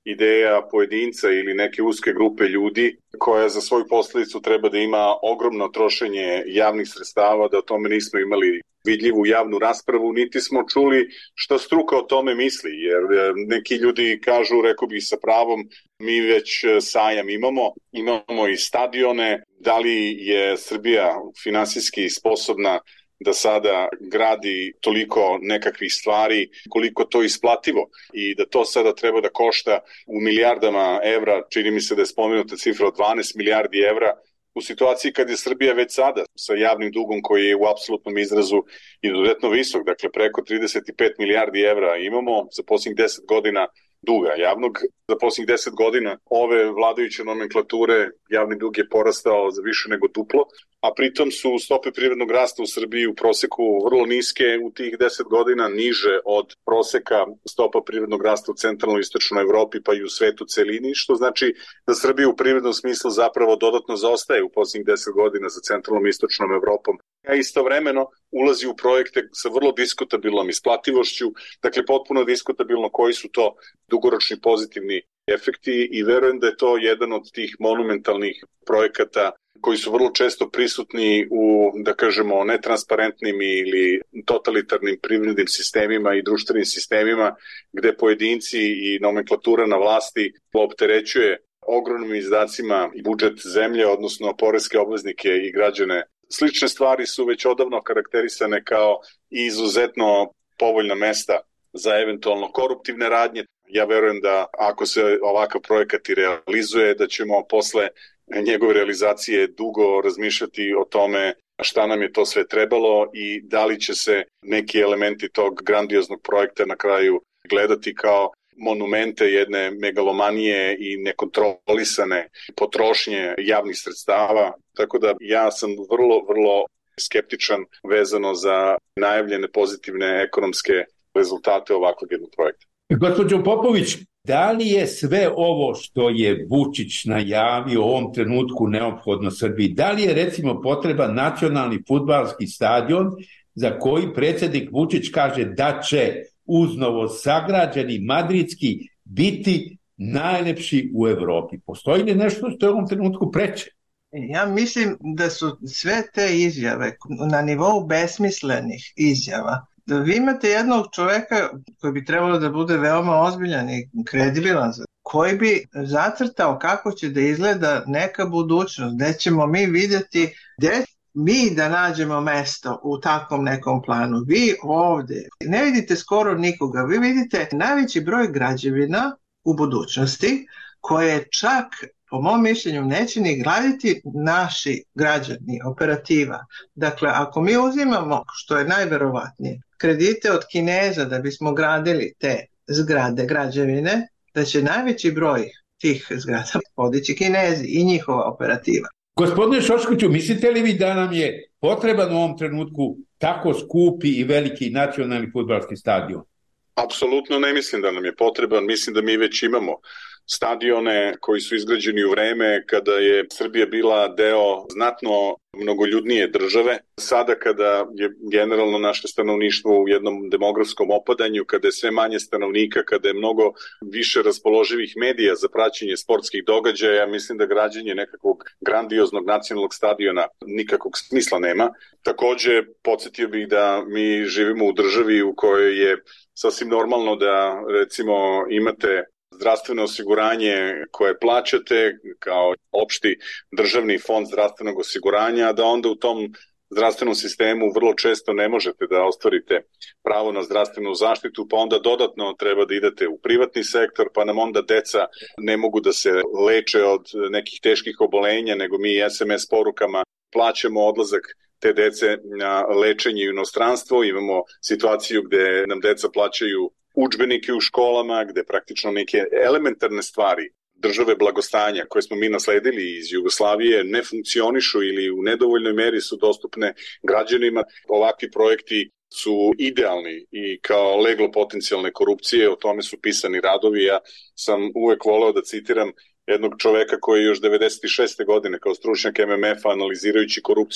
ideja pojedinca ili neke uske grupe ljudi koja za svoju posledicu treba da ima ogromno trošenje javnih sredstava, da o tome nismo imali vidljivu javnu raspravu, niti smo čuli šta struka o tome misli, jer neki ljudi kažu, rekao bih sa pravom, mi već sajam imamo, imamo i stadione, da li je Srbija finansijski sposobna da sada gradi toliko nekakvih stvari, koliko to isplativo i da to sada treba da košta u milijardama evra, čini mi se da je spomenuta cifra od dvanaest milijardi evra, u situaciji kad je Srbija već sada sa javnim dugom koji je u apsolutnom izrazu izuzetno visok, dakle preko trideset pet milijardi evra imamo za posljednjih deset godina duga javnog. Za posljednjih deset godina ove vladajuće nomenklature javni dug je porastao za više nego duplo, a pritom su stope privrednog rasta u Srbiji u proseku vrlo niske u tih deset godina, niže od proseka stopa privrednog rasta u centralnoj i istočnoj Evropi pa i u svetu celini, što znači da Srbija u privrednom smislu zapravo dodatno zaostaje u posljednjih deset godina za centralnom i istočnom Evropom, a istovremeno ulazi u projekte sa vrlo diskutabilnom isplativošću, dakle potpuno diskutabilno koji su to dugoročni pozitivni efekti i verujem da je to jedan od tih monumentalnih projekata koji su vrlo često prisutni u, da kažemo, netransparentnim ili totalitarnim privrednim sistemima i društvenim sistemima gde pojedinci i nomenklatura na vlasti opterećuje ogromnim izdacima budžet zemlje, odnosno poreske obveznike i građane. Slične stvari su već odavno karakterisane kao izuzetno povoljna mesta za eventualno koruptivne radnje. Ja verujem da ako se ovakav projekat i realizuje, da ćemo posle njegove realizacije dugo razmišljati o tome šta nam je to sve trebalo i da li će se neki elementi tog grandioznog projekta na kraju gledati kao monumente jedne megalomanije i nekontrolisane potrošnje javnih sredstava. Tako da ja sam vrlo, vrlo skeptičan vezano za najavljene pozitivne ekonomske rezultate ovakvog jednog projekta. Gospođo Popović, da li je sve ovo što je Vučić najavio u ovom trenutku neophodno Srbiji? Da li je recimo potreban nacionalni fudbalski stadion za koji predsjednik Vučić kaže da će uz novo sagrađeni madridski biti najlepši u Evropi? Postoji li nešto što je u ovom trenutku preče? Ja mislim da su sve te izjave na nivou besmislenih izjava. Vi imate jednog čoveka koji bi trebalo da bude veoma ozbiljan i kredibilan, koji bi zacrtao kako će da izgleda neka budućnost, gde ćemo mi vidjeti, gde mi da nađemo mesto u takvom nekom planu. Vi ovde ne vidite skoro nikoga, vi vidite najveći broj građevina u budućnosti koje čak, po mom mišljenju, neće ni graditi naši građani, operativa. Dakle, ako mi uzimamo, što je najverovatnije, kredite od Kineza da bismo gradili te zgrade, građevine, da će najveći broj tih zgrada podići Kinezi i njihova operativa. Gospodine Šoškoviću, mislite li vi da nam je potreban u ovom trenutku tako skupi i veliki nacionalni fudbalski stadion? Apsolutno ne mislim da nam je potreban, mislim da mi već imamo stadione koji su izgrađeni u vreme kada je Srbija bila deo znatno mnogoljudnije države. Sada kada je generalno naše stanovništvo u jednom demografskom opadanju, kada je sve manje stanovnika, kada je mnogo više raspoloživih medija za praćenje sportskih događaja, mislim da građenje nekakvog grandioznog nacionalnog stadiona nikakvog smisla nema. Takođe, podsjetio bih da mi živimo u državi u kojoj je sasvim normalno da recimo imate zdravstveno osiguranje koje plaćate kao opšti državni fond zdravstvenog osiguranja, da onda u tom zdravstvenom sistemu vrlo često ne možete da ostvarite pravo na zdravstvenu zaštitu, pa onda dodatno treba da idete u privatni sektor, pa nam onda deca ne mogu da se leče od nekih teških obolenja, nego mi es em es porukama plaćamo odlazak te dece na lečenje u inostranstvo. Imamo situaciju gde nam deca plaćaju udžbenike u školama, gde praktično neke elementarne stvari države blagostanja koje smo mi nasledili iz Jugoslavije ne funkcionišu ili u nedovoljnoj meri su dostupne građanima. Ovakvi projekti su idealni i kao leglo potencijalne korupcije, o tome su pisani radovi. Ja sam uvek voleo da citiram jednog čoveka koji je još devedeset šeste godine kao stručnjak em em efa analizirajući korupciju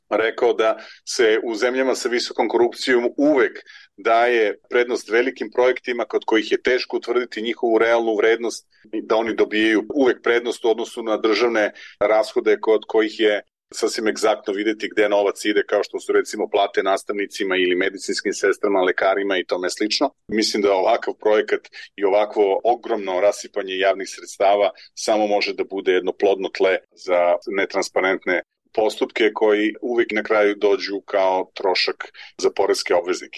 rekao da se u zemljama sa visokom korupcijom uvek daje prednost velikim projektima kod kojih je teško utvrditi njihovu realnu vrednost, da oni dobijaju uvek prednost u odnosu na državne rashode kod kojih je sasvim egzaktno videti gde novac ide, kao što su recimo plate nastavnicima ili medicinskim sestrama, lekarima i tome slično. Mislim da ovakav projekat i ovakvo ogromno rasipanje javnih sredstava samo može da bude jedno plodno tle za netransparentne postupke koji uvek na kraju dođu kao trošak za poreske obveznike.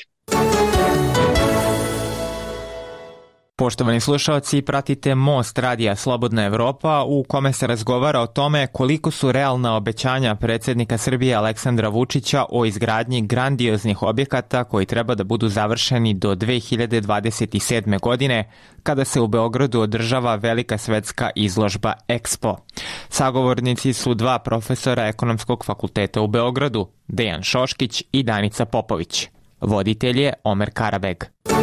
Poštovani slušalci, pratite Most radija Slobodna Evropa u kome se razgovara o tome koliko su realna obećanja predsjednika Srbije Aleksandra Vučića o izgradnji grandioznih objekata koji treba da budu završeni do dve hiljade dvadeset sedme. godine, kada se u Beogradu održava velika svetska izložba Expo. Sagovornici su dva profesora Ekonomskog fakulteta u Beogradu, Dejan Šoškić i Danica Popović. Voditelj je Omer Karabeg.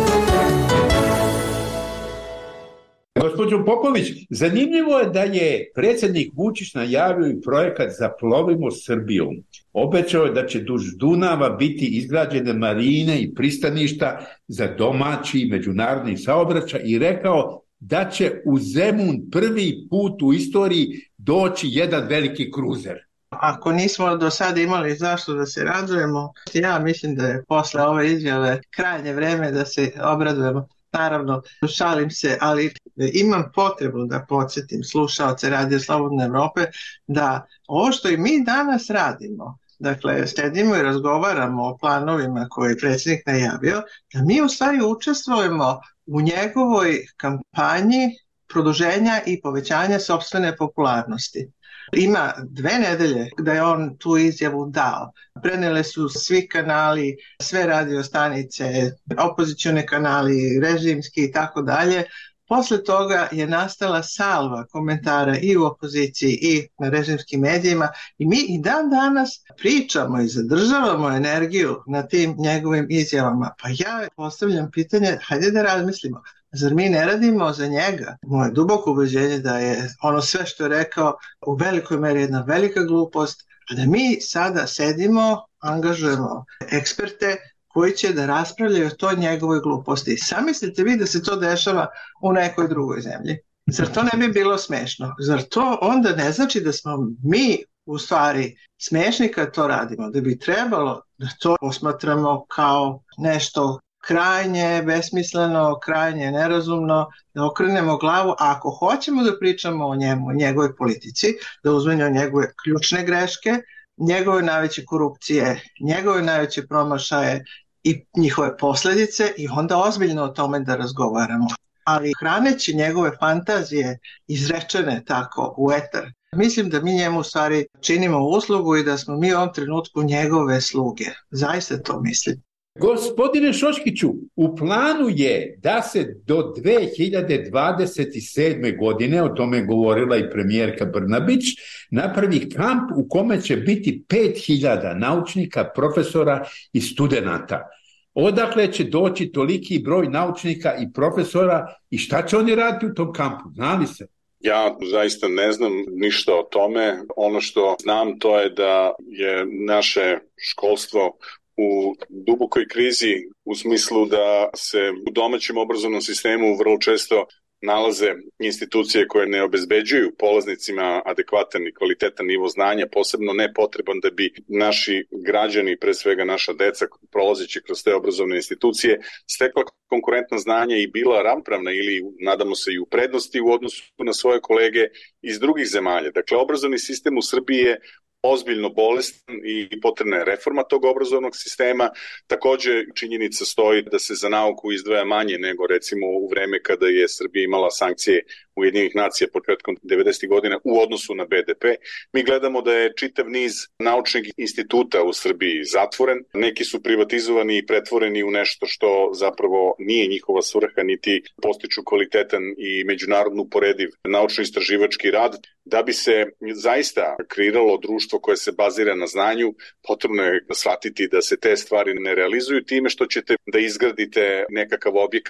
Gospođo Popović, zanimljivo je da je predsjednik Vučić najavio i projekat Zaplovimo Srbijom. Obećao je da će duž Dunava biti izgrađene marine i pristaništa za domaći i međunarodni saobraćaj i rekao da će u Zemun prvi put u istoriji doći jedan veliki kruzer. Ako nismo do sada imali zašto da se radujemo, ja mislim da je posle ove izjave krajnje vreme da se obradujemo. Naravno, šalim se, ali imam potrebu da podsjetim slušaoce Radio Slobodne Evrope da ovo što i mi danas radimo, dakle, sedimo i razgovaramo o planovima koje je predsjednik najavio, da mi u stvari učestvujemo u njegovoj kampanji produženja i povećanja sopstvene popularnosti. Ima dve nedelje da je on tu izjavu dao. Prenele su svi kanali, sve radio stanice, opozicione kanali, režimski i tako dalje. Posle toga je nastala salva komentara i u opoziciji i na režimskim medijima i mi i dan danas pričamo i zadržavamo energiju na tim njegovim izjavama. Pa ja postavljam pitanje, hajde da razmislimo. Zar mi ne radimo za njega? Moje duboko ubeđenje da je ono sve što je rekao u velikoj meri jedna velika glupost, a da mi sada sedimo, angažujemo eksperte koji će da raspravljaju o toj njegovoj gluposti. Zamislite vi da se to dešava u nekoj drugoj zemlji. Zar to ne bi bilo smešno? Zar to onda ne znači da smo mi u stvari smešni kad to radimo? Da bi trebalo da to posmatramo kao nešto krajnje besmisleno, krajnje nerazumno, da okrenemo glavu, a ako hoćemo da pričamo o njemu, o njegovoj politici, da uzmemo njegove ključne greške, njegove najveće korupcije, njegove najveće promašaje i njihove posljedice i onda ozbiljno o tome da razgovaramo. Ali hraneći njegove fantazije izrečene tako u etar, mislim da mi njemu u stvari činimo uslugu i da smo mi u ovom trenutku njegove sluge. Zaista to mislim. Gospodine Šoškiću, u planu je da se do dve hiljade dvadeset sedme. godine, o tome je govorila i premijerka Brnabić, napravi kamp u kome će biti pet hiljada naučnika, profesora i studenata. Odakle će doći toliki broj naučnika i profesora i šta će oni raditi u tom kampu? Zna li se? Ja zaista ne znam ništa o tome. Ono što znam to je da je naše školstvo u dubokoj krizi u smislu da se u domaćem obrazovnom sistemu vrlo često nalaze institucije koje ne obezbeđuju polaznicima adekvatan i kvalitetan nivo znanja, posebno ne potreban da bi naši građani, pre svega naša deca, prolazeći kroz te obrazovne institucije, stekla konkurentna znanja i bila ravnopravna ili, nadamo se, i u prednosti u odnosu na svoje kolege iz drugih zemalja. Dakle, obrazovni sistem u Srbiji je ozbiljno bolestan i potrebna je reforma tog obrazovnog sistema. Takođe, činjenica stoji da se za nauku izdvaja manje nego recimo u vreme kada je Srbija imala sankcije Ujedinjenih nacija početkom devedesetih godina u odnosu na be de pe. Mi gledamo da je čitav niz naučnih instituta u Srbiji zatvoren. Neki su privatizovani i pretvoreni u nešto što zapravo nije njihova svrha, niti postiču kvalitetan i međunarodno uporediv naučno-istraživački rad. Da bi se zaista kreiralo društvo koje se bazira na znanju, potrebno je shvatiti da se te stvari ne realizuju time što ćete da izgradite nekakav objekat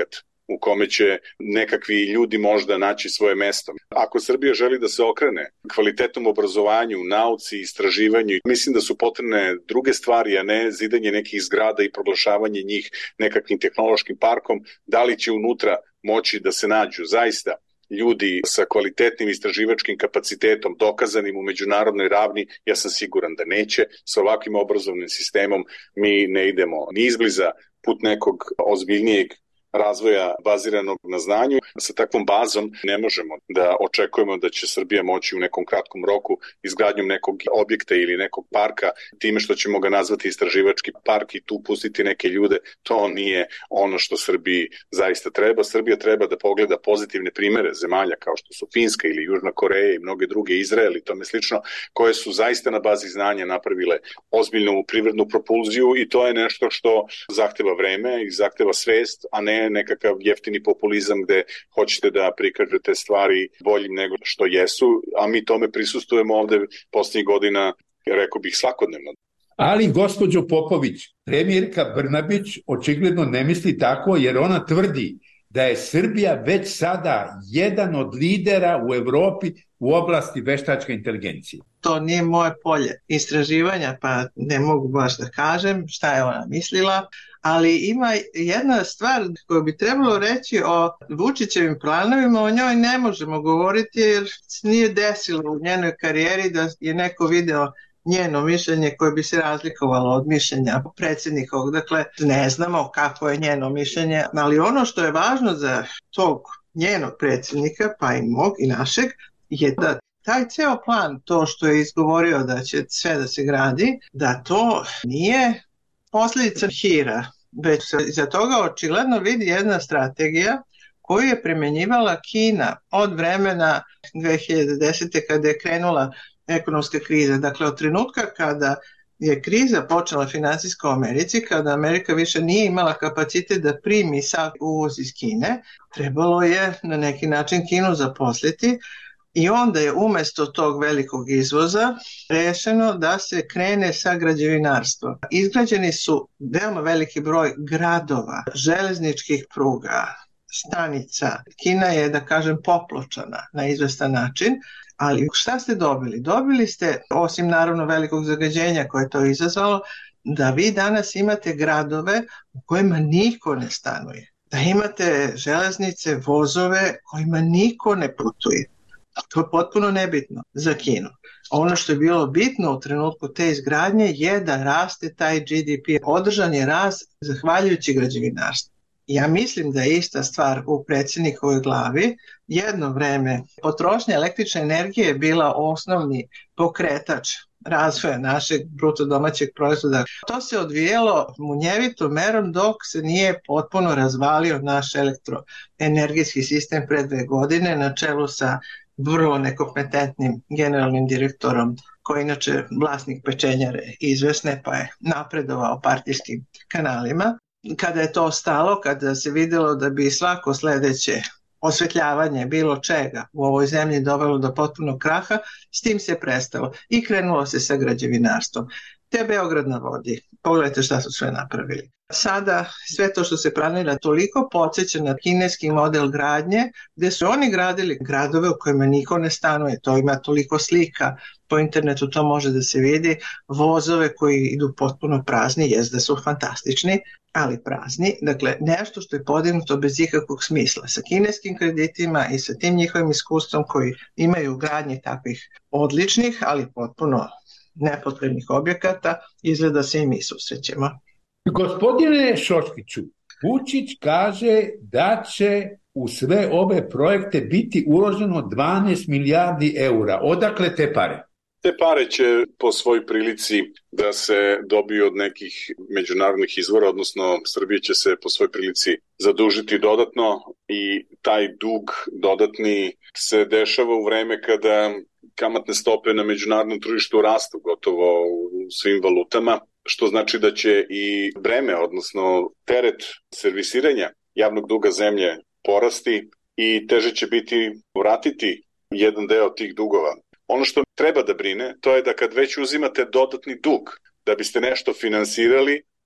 u kome će nekakvi ljudi možda naći svoje mesto. Ako Srbija želi da se okrene kvalitetom obrazovanju, nauci, istraživanju, mislim da su potrebne druge stvari, a ne zidanje nekih zgrada i proglašavanje njih nekakvim tehnološkim parkom. Da li će unutra moći da se nađu zaista ljudi sa kvalitetnim istraživačkim kapacitetom, dokazanim u međunarodnoj ravni, ja sam siguran da neće. Sa ovakvim obrazovnim sistemom mi ne idemo ni izbliza put nekog ozbiljnijeg razvoja baziranog na znanju. Sa takvom bazom ne možemo da očekujemo da će Srbija moći u nekom kratkom roku izgradnjom nekog objekta ili nekog parka, time što ćemo ga nazvati istraživački park i tu pustiti neke ljude. To nije ono što Srbiji zaista treba. Srbija treba da pogleda pozitivne primere zemalja kao što su Finska ili Južna Koreja i mnoge druge, Izrael i tome slično, koje su zaista na bazi znanja napravile ozbiljnu privrednu propulziju i to je nešto što zahteva vreme i zahteva svest, a ne nekakav jeftini populizam gde hoćete da prikažete stvari boljim nego što jesu, a mi tome prisustujemo ovde posljednjih godina, rekao bih, svakodnevno. Ali gospođo Popović, premijerka Brnabić očigledno ne misli tako, jer ona tvrdi da je Srbija već sada jedan od lidera u Evropi u oblasti veštačke inteligencije. To nije moje polje istraživanja, pa ne mogu baš da kažem šta je ona mislila, ali ima jedna stvar koju bi trebalo reći o Vučićevim planovima, o njoj ne možemo govoriti jer nije desilo u njenoj karijeri da je neko video njeno mišljenje koje bi se razlikovalo od mišljenja predsjednikovog. Dakle, ne znamo kako je njeno mišljenje, ali ono što je važno za tog njenog predsjednika, pa i mog i našeg, je da taj ceo plan, to što je izgovorio da će sve da se gradi, da to nije posljedica hira, već se iza toga očigledno vidi jedna strategija koju je primjenjivala Kina od vremena dve hiljade desete kada je krenula ekonomska kriza. Dakle, od trenutka kada je kriza počela financijska u Americi, kada Amerika više nije imala kapacitet da primi sav uvoz iz Kine, trebalo je na neki način Kinu zaposliti i onda je umjesto tog velikog izvoza rešeno da se krene sa građevinarstvom. Izgrađeni su veoma veliki broj gradova, železničkih pruga, stanica. Kina je, da kažem, popločana na izvestan način, ali šta ste dobili? Dobili ste, osim naravno velikog zagađenja koje je to izazvalo, da vi danas imate gradove u kojima niko ne stanuje. Da imate železnice, vozove kojima niko ne putuje. To je potpuno nebitno za Kinu. Ono što je bilo bitno u trenutku te izgradnje je da raste taj G D P. Održan je rast zahvaljujući građevinarstvu. Ja mislim da je ista stvar u predsjednikovoj glavi. Jedno vreme potrošnja električne energije je bila osnovni pokretač razvoja našeg bruto domaćeg proizvoda. To se odvijelo munjevitom merom dok se nije potpuno razvalio naš elektroenergetski sistem pre dve godine na čelu sa vrlo nekompetentnim generalnim direktorom koji je inače vlasnik pečenjare izvesne pa je napredovao partijskim kanalima. Kada je to stalo, kada se vidjelo da bi svako sledeće osvetljavanje bilo čega u ovoj zemlji dovelo do potpunog kraha, s tim se prestalo i krenulo se sa građevinarstvom. Te Beograd na vodi, pogledajte šta su sve napravili. Sada sve to što se planira toliko podsjeća na kineski model gradnje, gde su oni gradili gradove u kojima niko ne stanuje, to ima toliko slika, po internetu to može da se vidi, vozove koji idu potpuno prazni, jest da su fantastični, ali prazni, dakle nešto što je podignuto bez ikakvog smisla, sa kineskim kreditima i sa tim njihovim iskustvom koji imaju u gradnji takvih odličnih, ali potpuno nepotrebnih objekata, izgleda se i mi susrećemo. Gospodine Šoškiću, Vučić kaže da će u sve ove projekte biti uloženo dvanaest milijardi eura. Odakle te pare? Te pare će po svoj prilici da se dobiju od nekih međunarodnih izvora, odnosno Srbija će se po svoj prilici zadužiti dodatno i taj dug dodatni se dešava u vreme kada kamatne stope na međunarodnom tržištu rastu gotovo u svim valutama, što znači da će i breme, odnosno teret servisiranja javnog duga zemlje porasti i teže će biti vratiti jedan deo tih dugova. Ono što treba da brine, to je da kad već uzimate dodatni dug da biste nešto finansirali,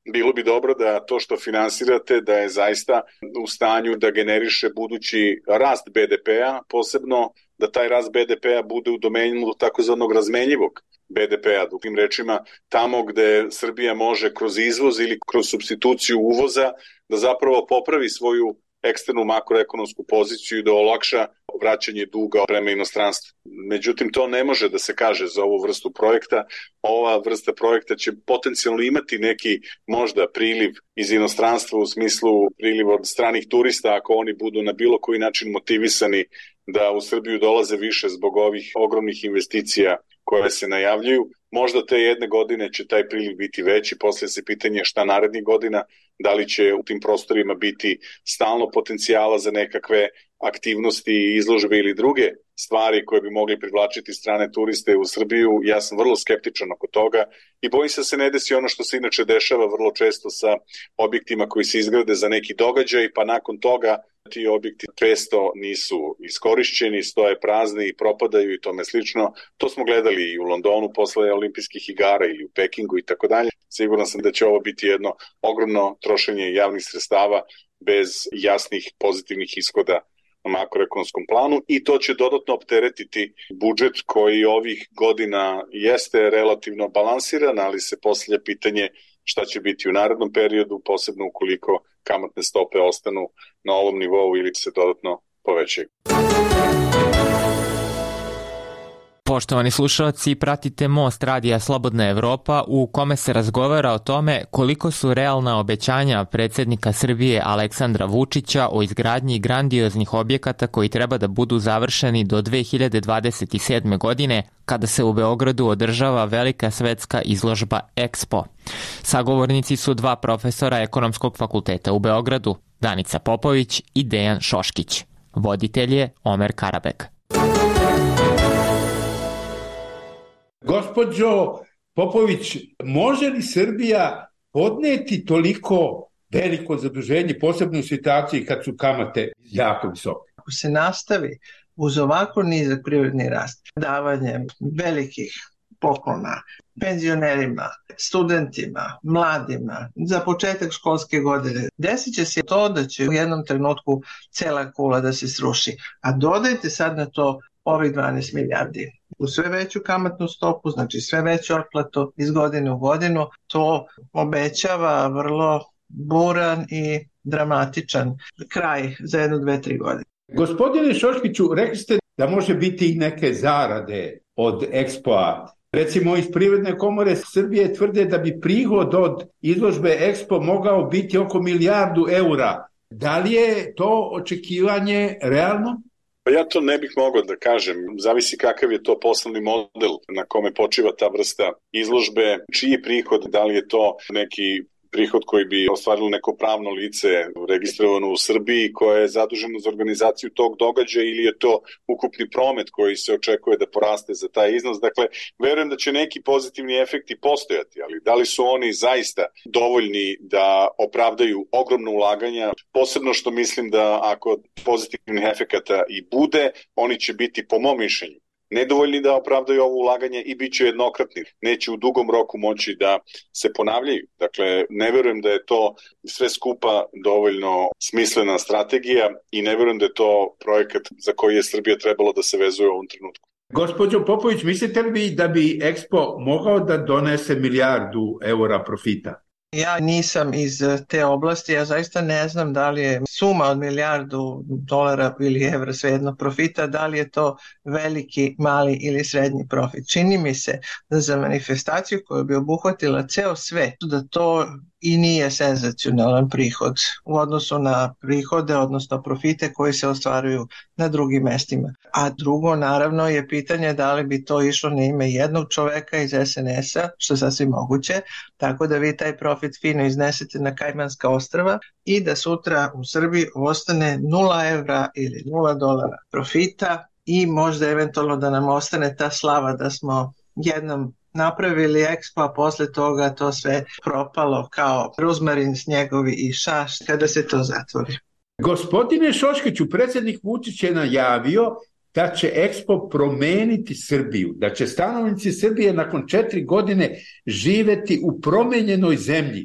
bilo bi dobro da to što finansirate da je zaista u stanju da generiše budući rast be de pea, posebno da taj rast be de pea bude u domenu takozvanog razmenjivog be de pea, drugim rečima tamo gde Srbija može kroz izvoz ili kroz supstituciju uvoza da zapravo popravi svoju eksternu makroekonomsku poziciju i da olakša vraćanje duga prema inostranstvu. Međutim, to ne može da se kaže za ovu vrstu projekta. Ova vrsta projekta će potencijalno imati neki možda priliv iz inostranstva u smislu priliv od stranih turista ako oni budu na bilo koji način motivisani da u Srbiju dolaze više zbog ovih ogromnih investicija koje se najavljuju. Možda te jedne godine će taj priliv biti veći, poslije se pitanje šta narednih godina, da li će u tim prostorima biti stalno potencijala za nekakve aktivnosti, izložbe ili druge stvari koje bi mogli privlačiti strane turiste u Srbiju. Ja sam vrlo skeptičan oko toga i bojim se da se ne desi ono što se inače dešava vrlo često sa objektima koji se izgrade za neki događaj, pa nakon toga ti objekti često nisu iskorišćeni, stoje prazni i propadaju i tome slično. To smo gledali i u Londonu posle olimpijskih igara ili u Pekingu i tako dalje. Siguran sam da će ovo biti jedno ogromno trošenje javnih sredstava bez jasnih pozitivnih ishoda na makroekonomskom planu i to će dodatno opteretiti budžet koji ovih godina jeste relativno balansiran, ali se postavlja pitanje šta će biti u narednom periodu, posebno ukoliko kamatne stope ostanu na ovom nivou ili se dodatno povećaju. Poštovani slušalci, pratite Most radija Slobodna Evropa u kome se razgovara o tome koliko su realna obećanja predsjednika Srbije Aleksandra Vučića o izgradnji grandioznih objekata koji treba da budu završeni do dve hiljade dvadeset sedme. godine kada se u Beogradu održava velika svetska izložba Expo. Sagovornici su dva profesora Ekonomskog fakulteta u Beogradu, Danica Popović i Dejan Šoškić. Voditelj je Omer Karabek. Gospođo Popović, može li Srbija podneti toliko veliko zaduženje, posebno u situaciji kad su kamate jako visoke? Ako se nastavi uz ovako nizak privredni rast, davanje velikih poklona penzionerima, studentima, mladima, za početak školske godine, desit će se to da će u jednom trenutku cela kula da se sruši. A dodajte sad na to ovih dvanaest milijardi. U sve veću kamatnu stopu, znači sve veću otplatu iz godine u godinu, to obećava vrlo buran i dramatičan kraj za jednu, dve, tri godine. Gospodine Šoškiću, rekli ste da može biti i neke zarade od Expo-a. Recimo iz Privredne komore Srbije tvrde da bi prihod od izložbe Expo mogao biti oko milijardu eura. Da li je to očekivanje realno? Pa ja to ne bih mogao da kažem, zavisi kakav je to poslovni model na kome počiva ta vrsta izložbe, čiji prihod, da li je to neki prihod koji bi ostvarilo neko pravno lice registrovano u Srbiji koje je zaduženo za organizaciju tog događaja ili je to ukupni promet koji se očekuje da poraste za taj iznos. Dakle, verujem da će neki pozitivni efekti postojati, ali da li su oni zaista dovoljni da opravdaju ogromno ulaganja, posebno što mislim da ako pozitivnih efekata i bude, oni će biti po mom mišljenju nedovoljni da opravdaju ovo ulaganje i bit će jednokratni. Neće u dugom roku moći da se ponavljaju. Dakle, ne verujem da je to sve skupa dovoljno smislena strategija i ne verujem da je to projekat za koji je Srbija trebalo da se vezuje u ovom trenutku. Gospođo Popović, mislite li da bi Expo mogao da donese milijardu eura profita? Ja nisam iz te oblasti, ja zaista ne znam da li je suma od milijardu dolara ili evra svejedno profita, da li je to veliki, mali ili srednji profit. Čini mi se da za manifestaciju koja bi obuhvatila ceo svet, da to i nije senzacionalan prihod u odnosu na prihode, odnosno profite koji se ostvaruju na drugim mestima. A drugo, naravno, je pitanje da li bi to išlo na ime jednog čoveka iz es en es-a, što je sasvim moguće, tako da vi taj profit fino iznesete na Kajmanska ostrva i da sutra u Srbiji ostane nula evra ili nula dolara profita i možda eventualno da nam ostane ta slava da smo jednom napravili Expo, a posle toga to sve propalo kao ruzmarin, snjegovi i šaš kada se to zatvori. Gospodine Šoškiću, predsjednik Vučić je najavio da će Expo promeniti Srbiju, da će stanovnici Srbije nakon četiri godine živeti u promenjenoj zemlji.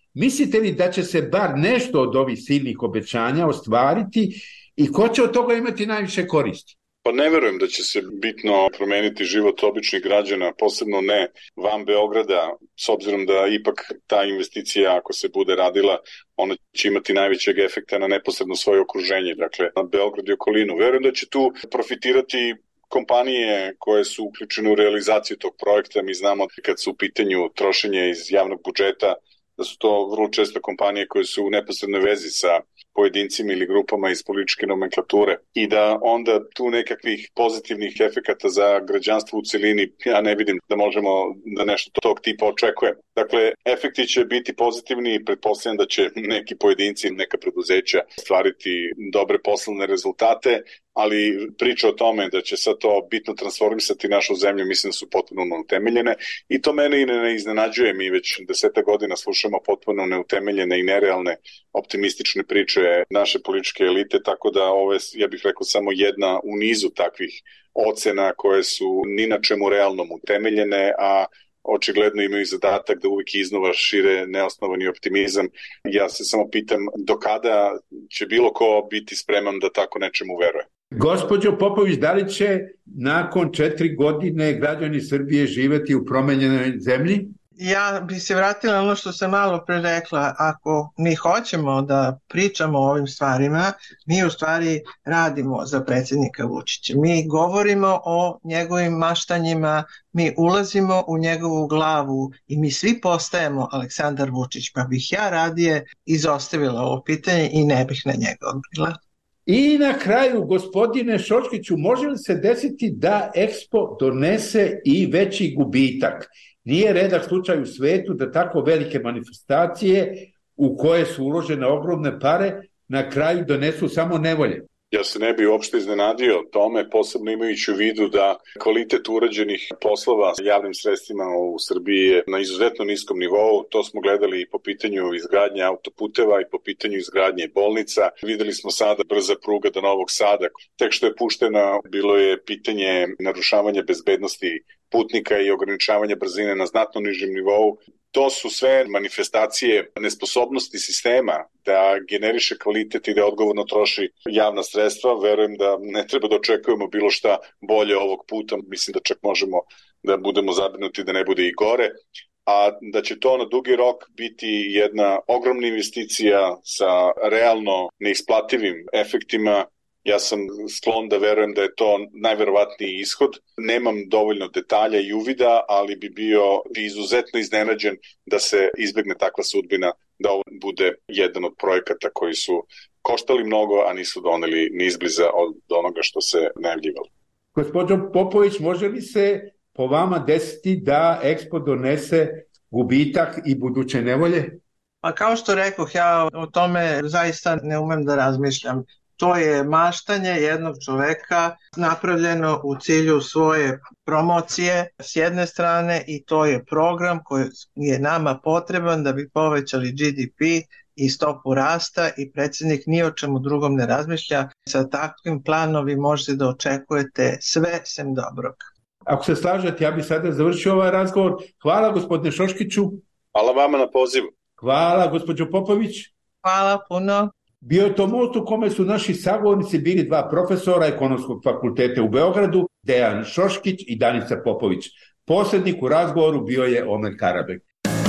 Mislite li da će se bar nešto od ovih silnih obećanja ostvariti i ko će od toga imati najviše koristi? Pa ne verujem da će se bitno promeniti život običnih građana, posebno ne van Beograda, s obzirom da ipak ta investicija, ako se bude radila, ona će imati najvećeg efekta na neposredno svoje okruženje, dakle na Beograd i okolinu. Verujem da će tu profitirati kompanije koje su uključene u realizaciju tog projekta. Mi znamo kad su u pitanju trošenje iz javnog budžeta, da su to vrlo često kompanije koje su u neposrednoj vezi sa pojedincima ili grupama iz političke nomenklature i da onda tu nekakvih pozitivnih efekata za građanstvo u celini ja ne vidim da možemo da nešto tog tipa očekujemo. Dakle, efekti će biti pozitivni i pretpostavljam da će neki pojedinci, neka preduzeća stvariti dobre poslovne rezultate, ali priča o tome da će sad to bitno transformisati našu zemlju, mislim da su potpuno neutemeljene i to mene i ne iznenađuje. Mi već deseta godina slušamo potpuno neutemeljene i nerealne optimistične priče naše političke elite, tako da ovo je, ja bih rekao, samo jedna u nizu takvih ocena koje su ni na čemu realnom utemeljene, a očigledno imaju zadatak da uvijek iznova šire neosnovani optimizam. Ja se samo pitam do kada će bilo ko biti spreman da tako nečemu veruje. Gospođo Popović, da li će nakon četiri godine građani Srbije živeti u promenjenoj zemlji? Ja bi se vratila na ono što sam malo pre rekla. Ako mi hoćemo da pričamo o ovim stvarima, mi u stvari radimo za predsjednika Vučića. Mi govorimo o njegovim maštanjima, mi ulazimo u njegovu glavu i mi svi postajemo Aleksandar Vučić, pa bih ja radije izostavila ovo pitanje i ne bih na njega odgovorila. I na kraju, gospodine Šoškiću, može li se desiti da Expo donese i veći gubitak? Nije redak slučaj u svetu da tako velike manifestacije u koje su uložene ogromne pare na kraju donesu samo nevolje. Ja se ne bi uopšte iznenadio tome, posebno imajući u vidu da kvalitet urađenih poslova sa javnim sredstvima u Srbiji je na izuzetno niskom nivou. To smo gledali i po pitanju izgradnje autoputeva i po pitanju izgradnje bolnica. Videli smo sada brza pruga do Novog Sada. Tek što je puštena, bilo je pitanje narušavanja bezbednosti putnika i ograničavanja brzine na znatno nižem nivou. To su sve manifestacije nesposobnosti sistema da generiše kvalitet i da odgovorno troši javna sredstva. Verujem da ne treba da očekujemo bilo šta bolje ovog puta. Mislim da čak možemo da budemo zabrinuti da ne bude i gore. A da će to na dugi rok biti jedna ogromna investicija sa realno neisplativim efektima. Ja sam sklon da verujem da je to najverovatniji ishod. Nemam dovoljno detalja i uvida, ali bi bio bi izuzetno iznenađen da se izbegne takva sudbina, da ovo bude jedan od projekata koji su koštali mnogo, a nisu doneli ni izbliza od onoga što se najavljivalo. Gospodin Popović, može li se po vama desiti da Expo donese gubitak i buduće nevolje? Pa kao što rekoh, ja o tome zaista ne umem da razmišljam. To je maštanje jednog čoveka napravljeno u cilju svoje promocije s jedne strane i to je program koji je nama potreban da bi povećali G D P i stopu rasta i predsjednik ni o čemu drugom ne razmišlja. Sa takvim planom vi možete da očekujete sve sem dobrog. Ako se slažete, ja bih sada završio ovaj razgovor. Hvala gospodine Šoškiću. Hvala vama na pozivu. Hvala gospođo Popović. Hvala puno. Bio je to most u kome su naši sagovornici bili dva profesora Ekonomskog fakulteta u Beogradu, Dejan Šoškić i Danica Popović. Posrednik u razgovoru bio je Omer Karabek.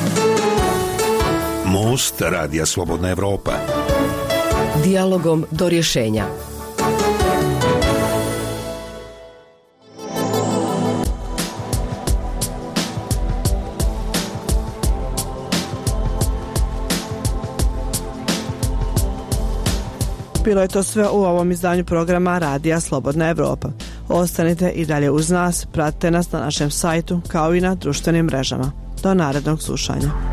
Most Radija Slobodna Evropa. Dijalogom do rješenja. Bilo je to sve u ovom izdanju programa Radija Slobodna Evropa. Ostanite i dalje uz nas, pratite nas na našem sajtu kao i na društvenim mrežama. Do narednog slušanja.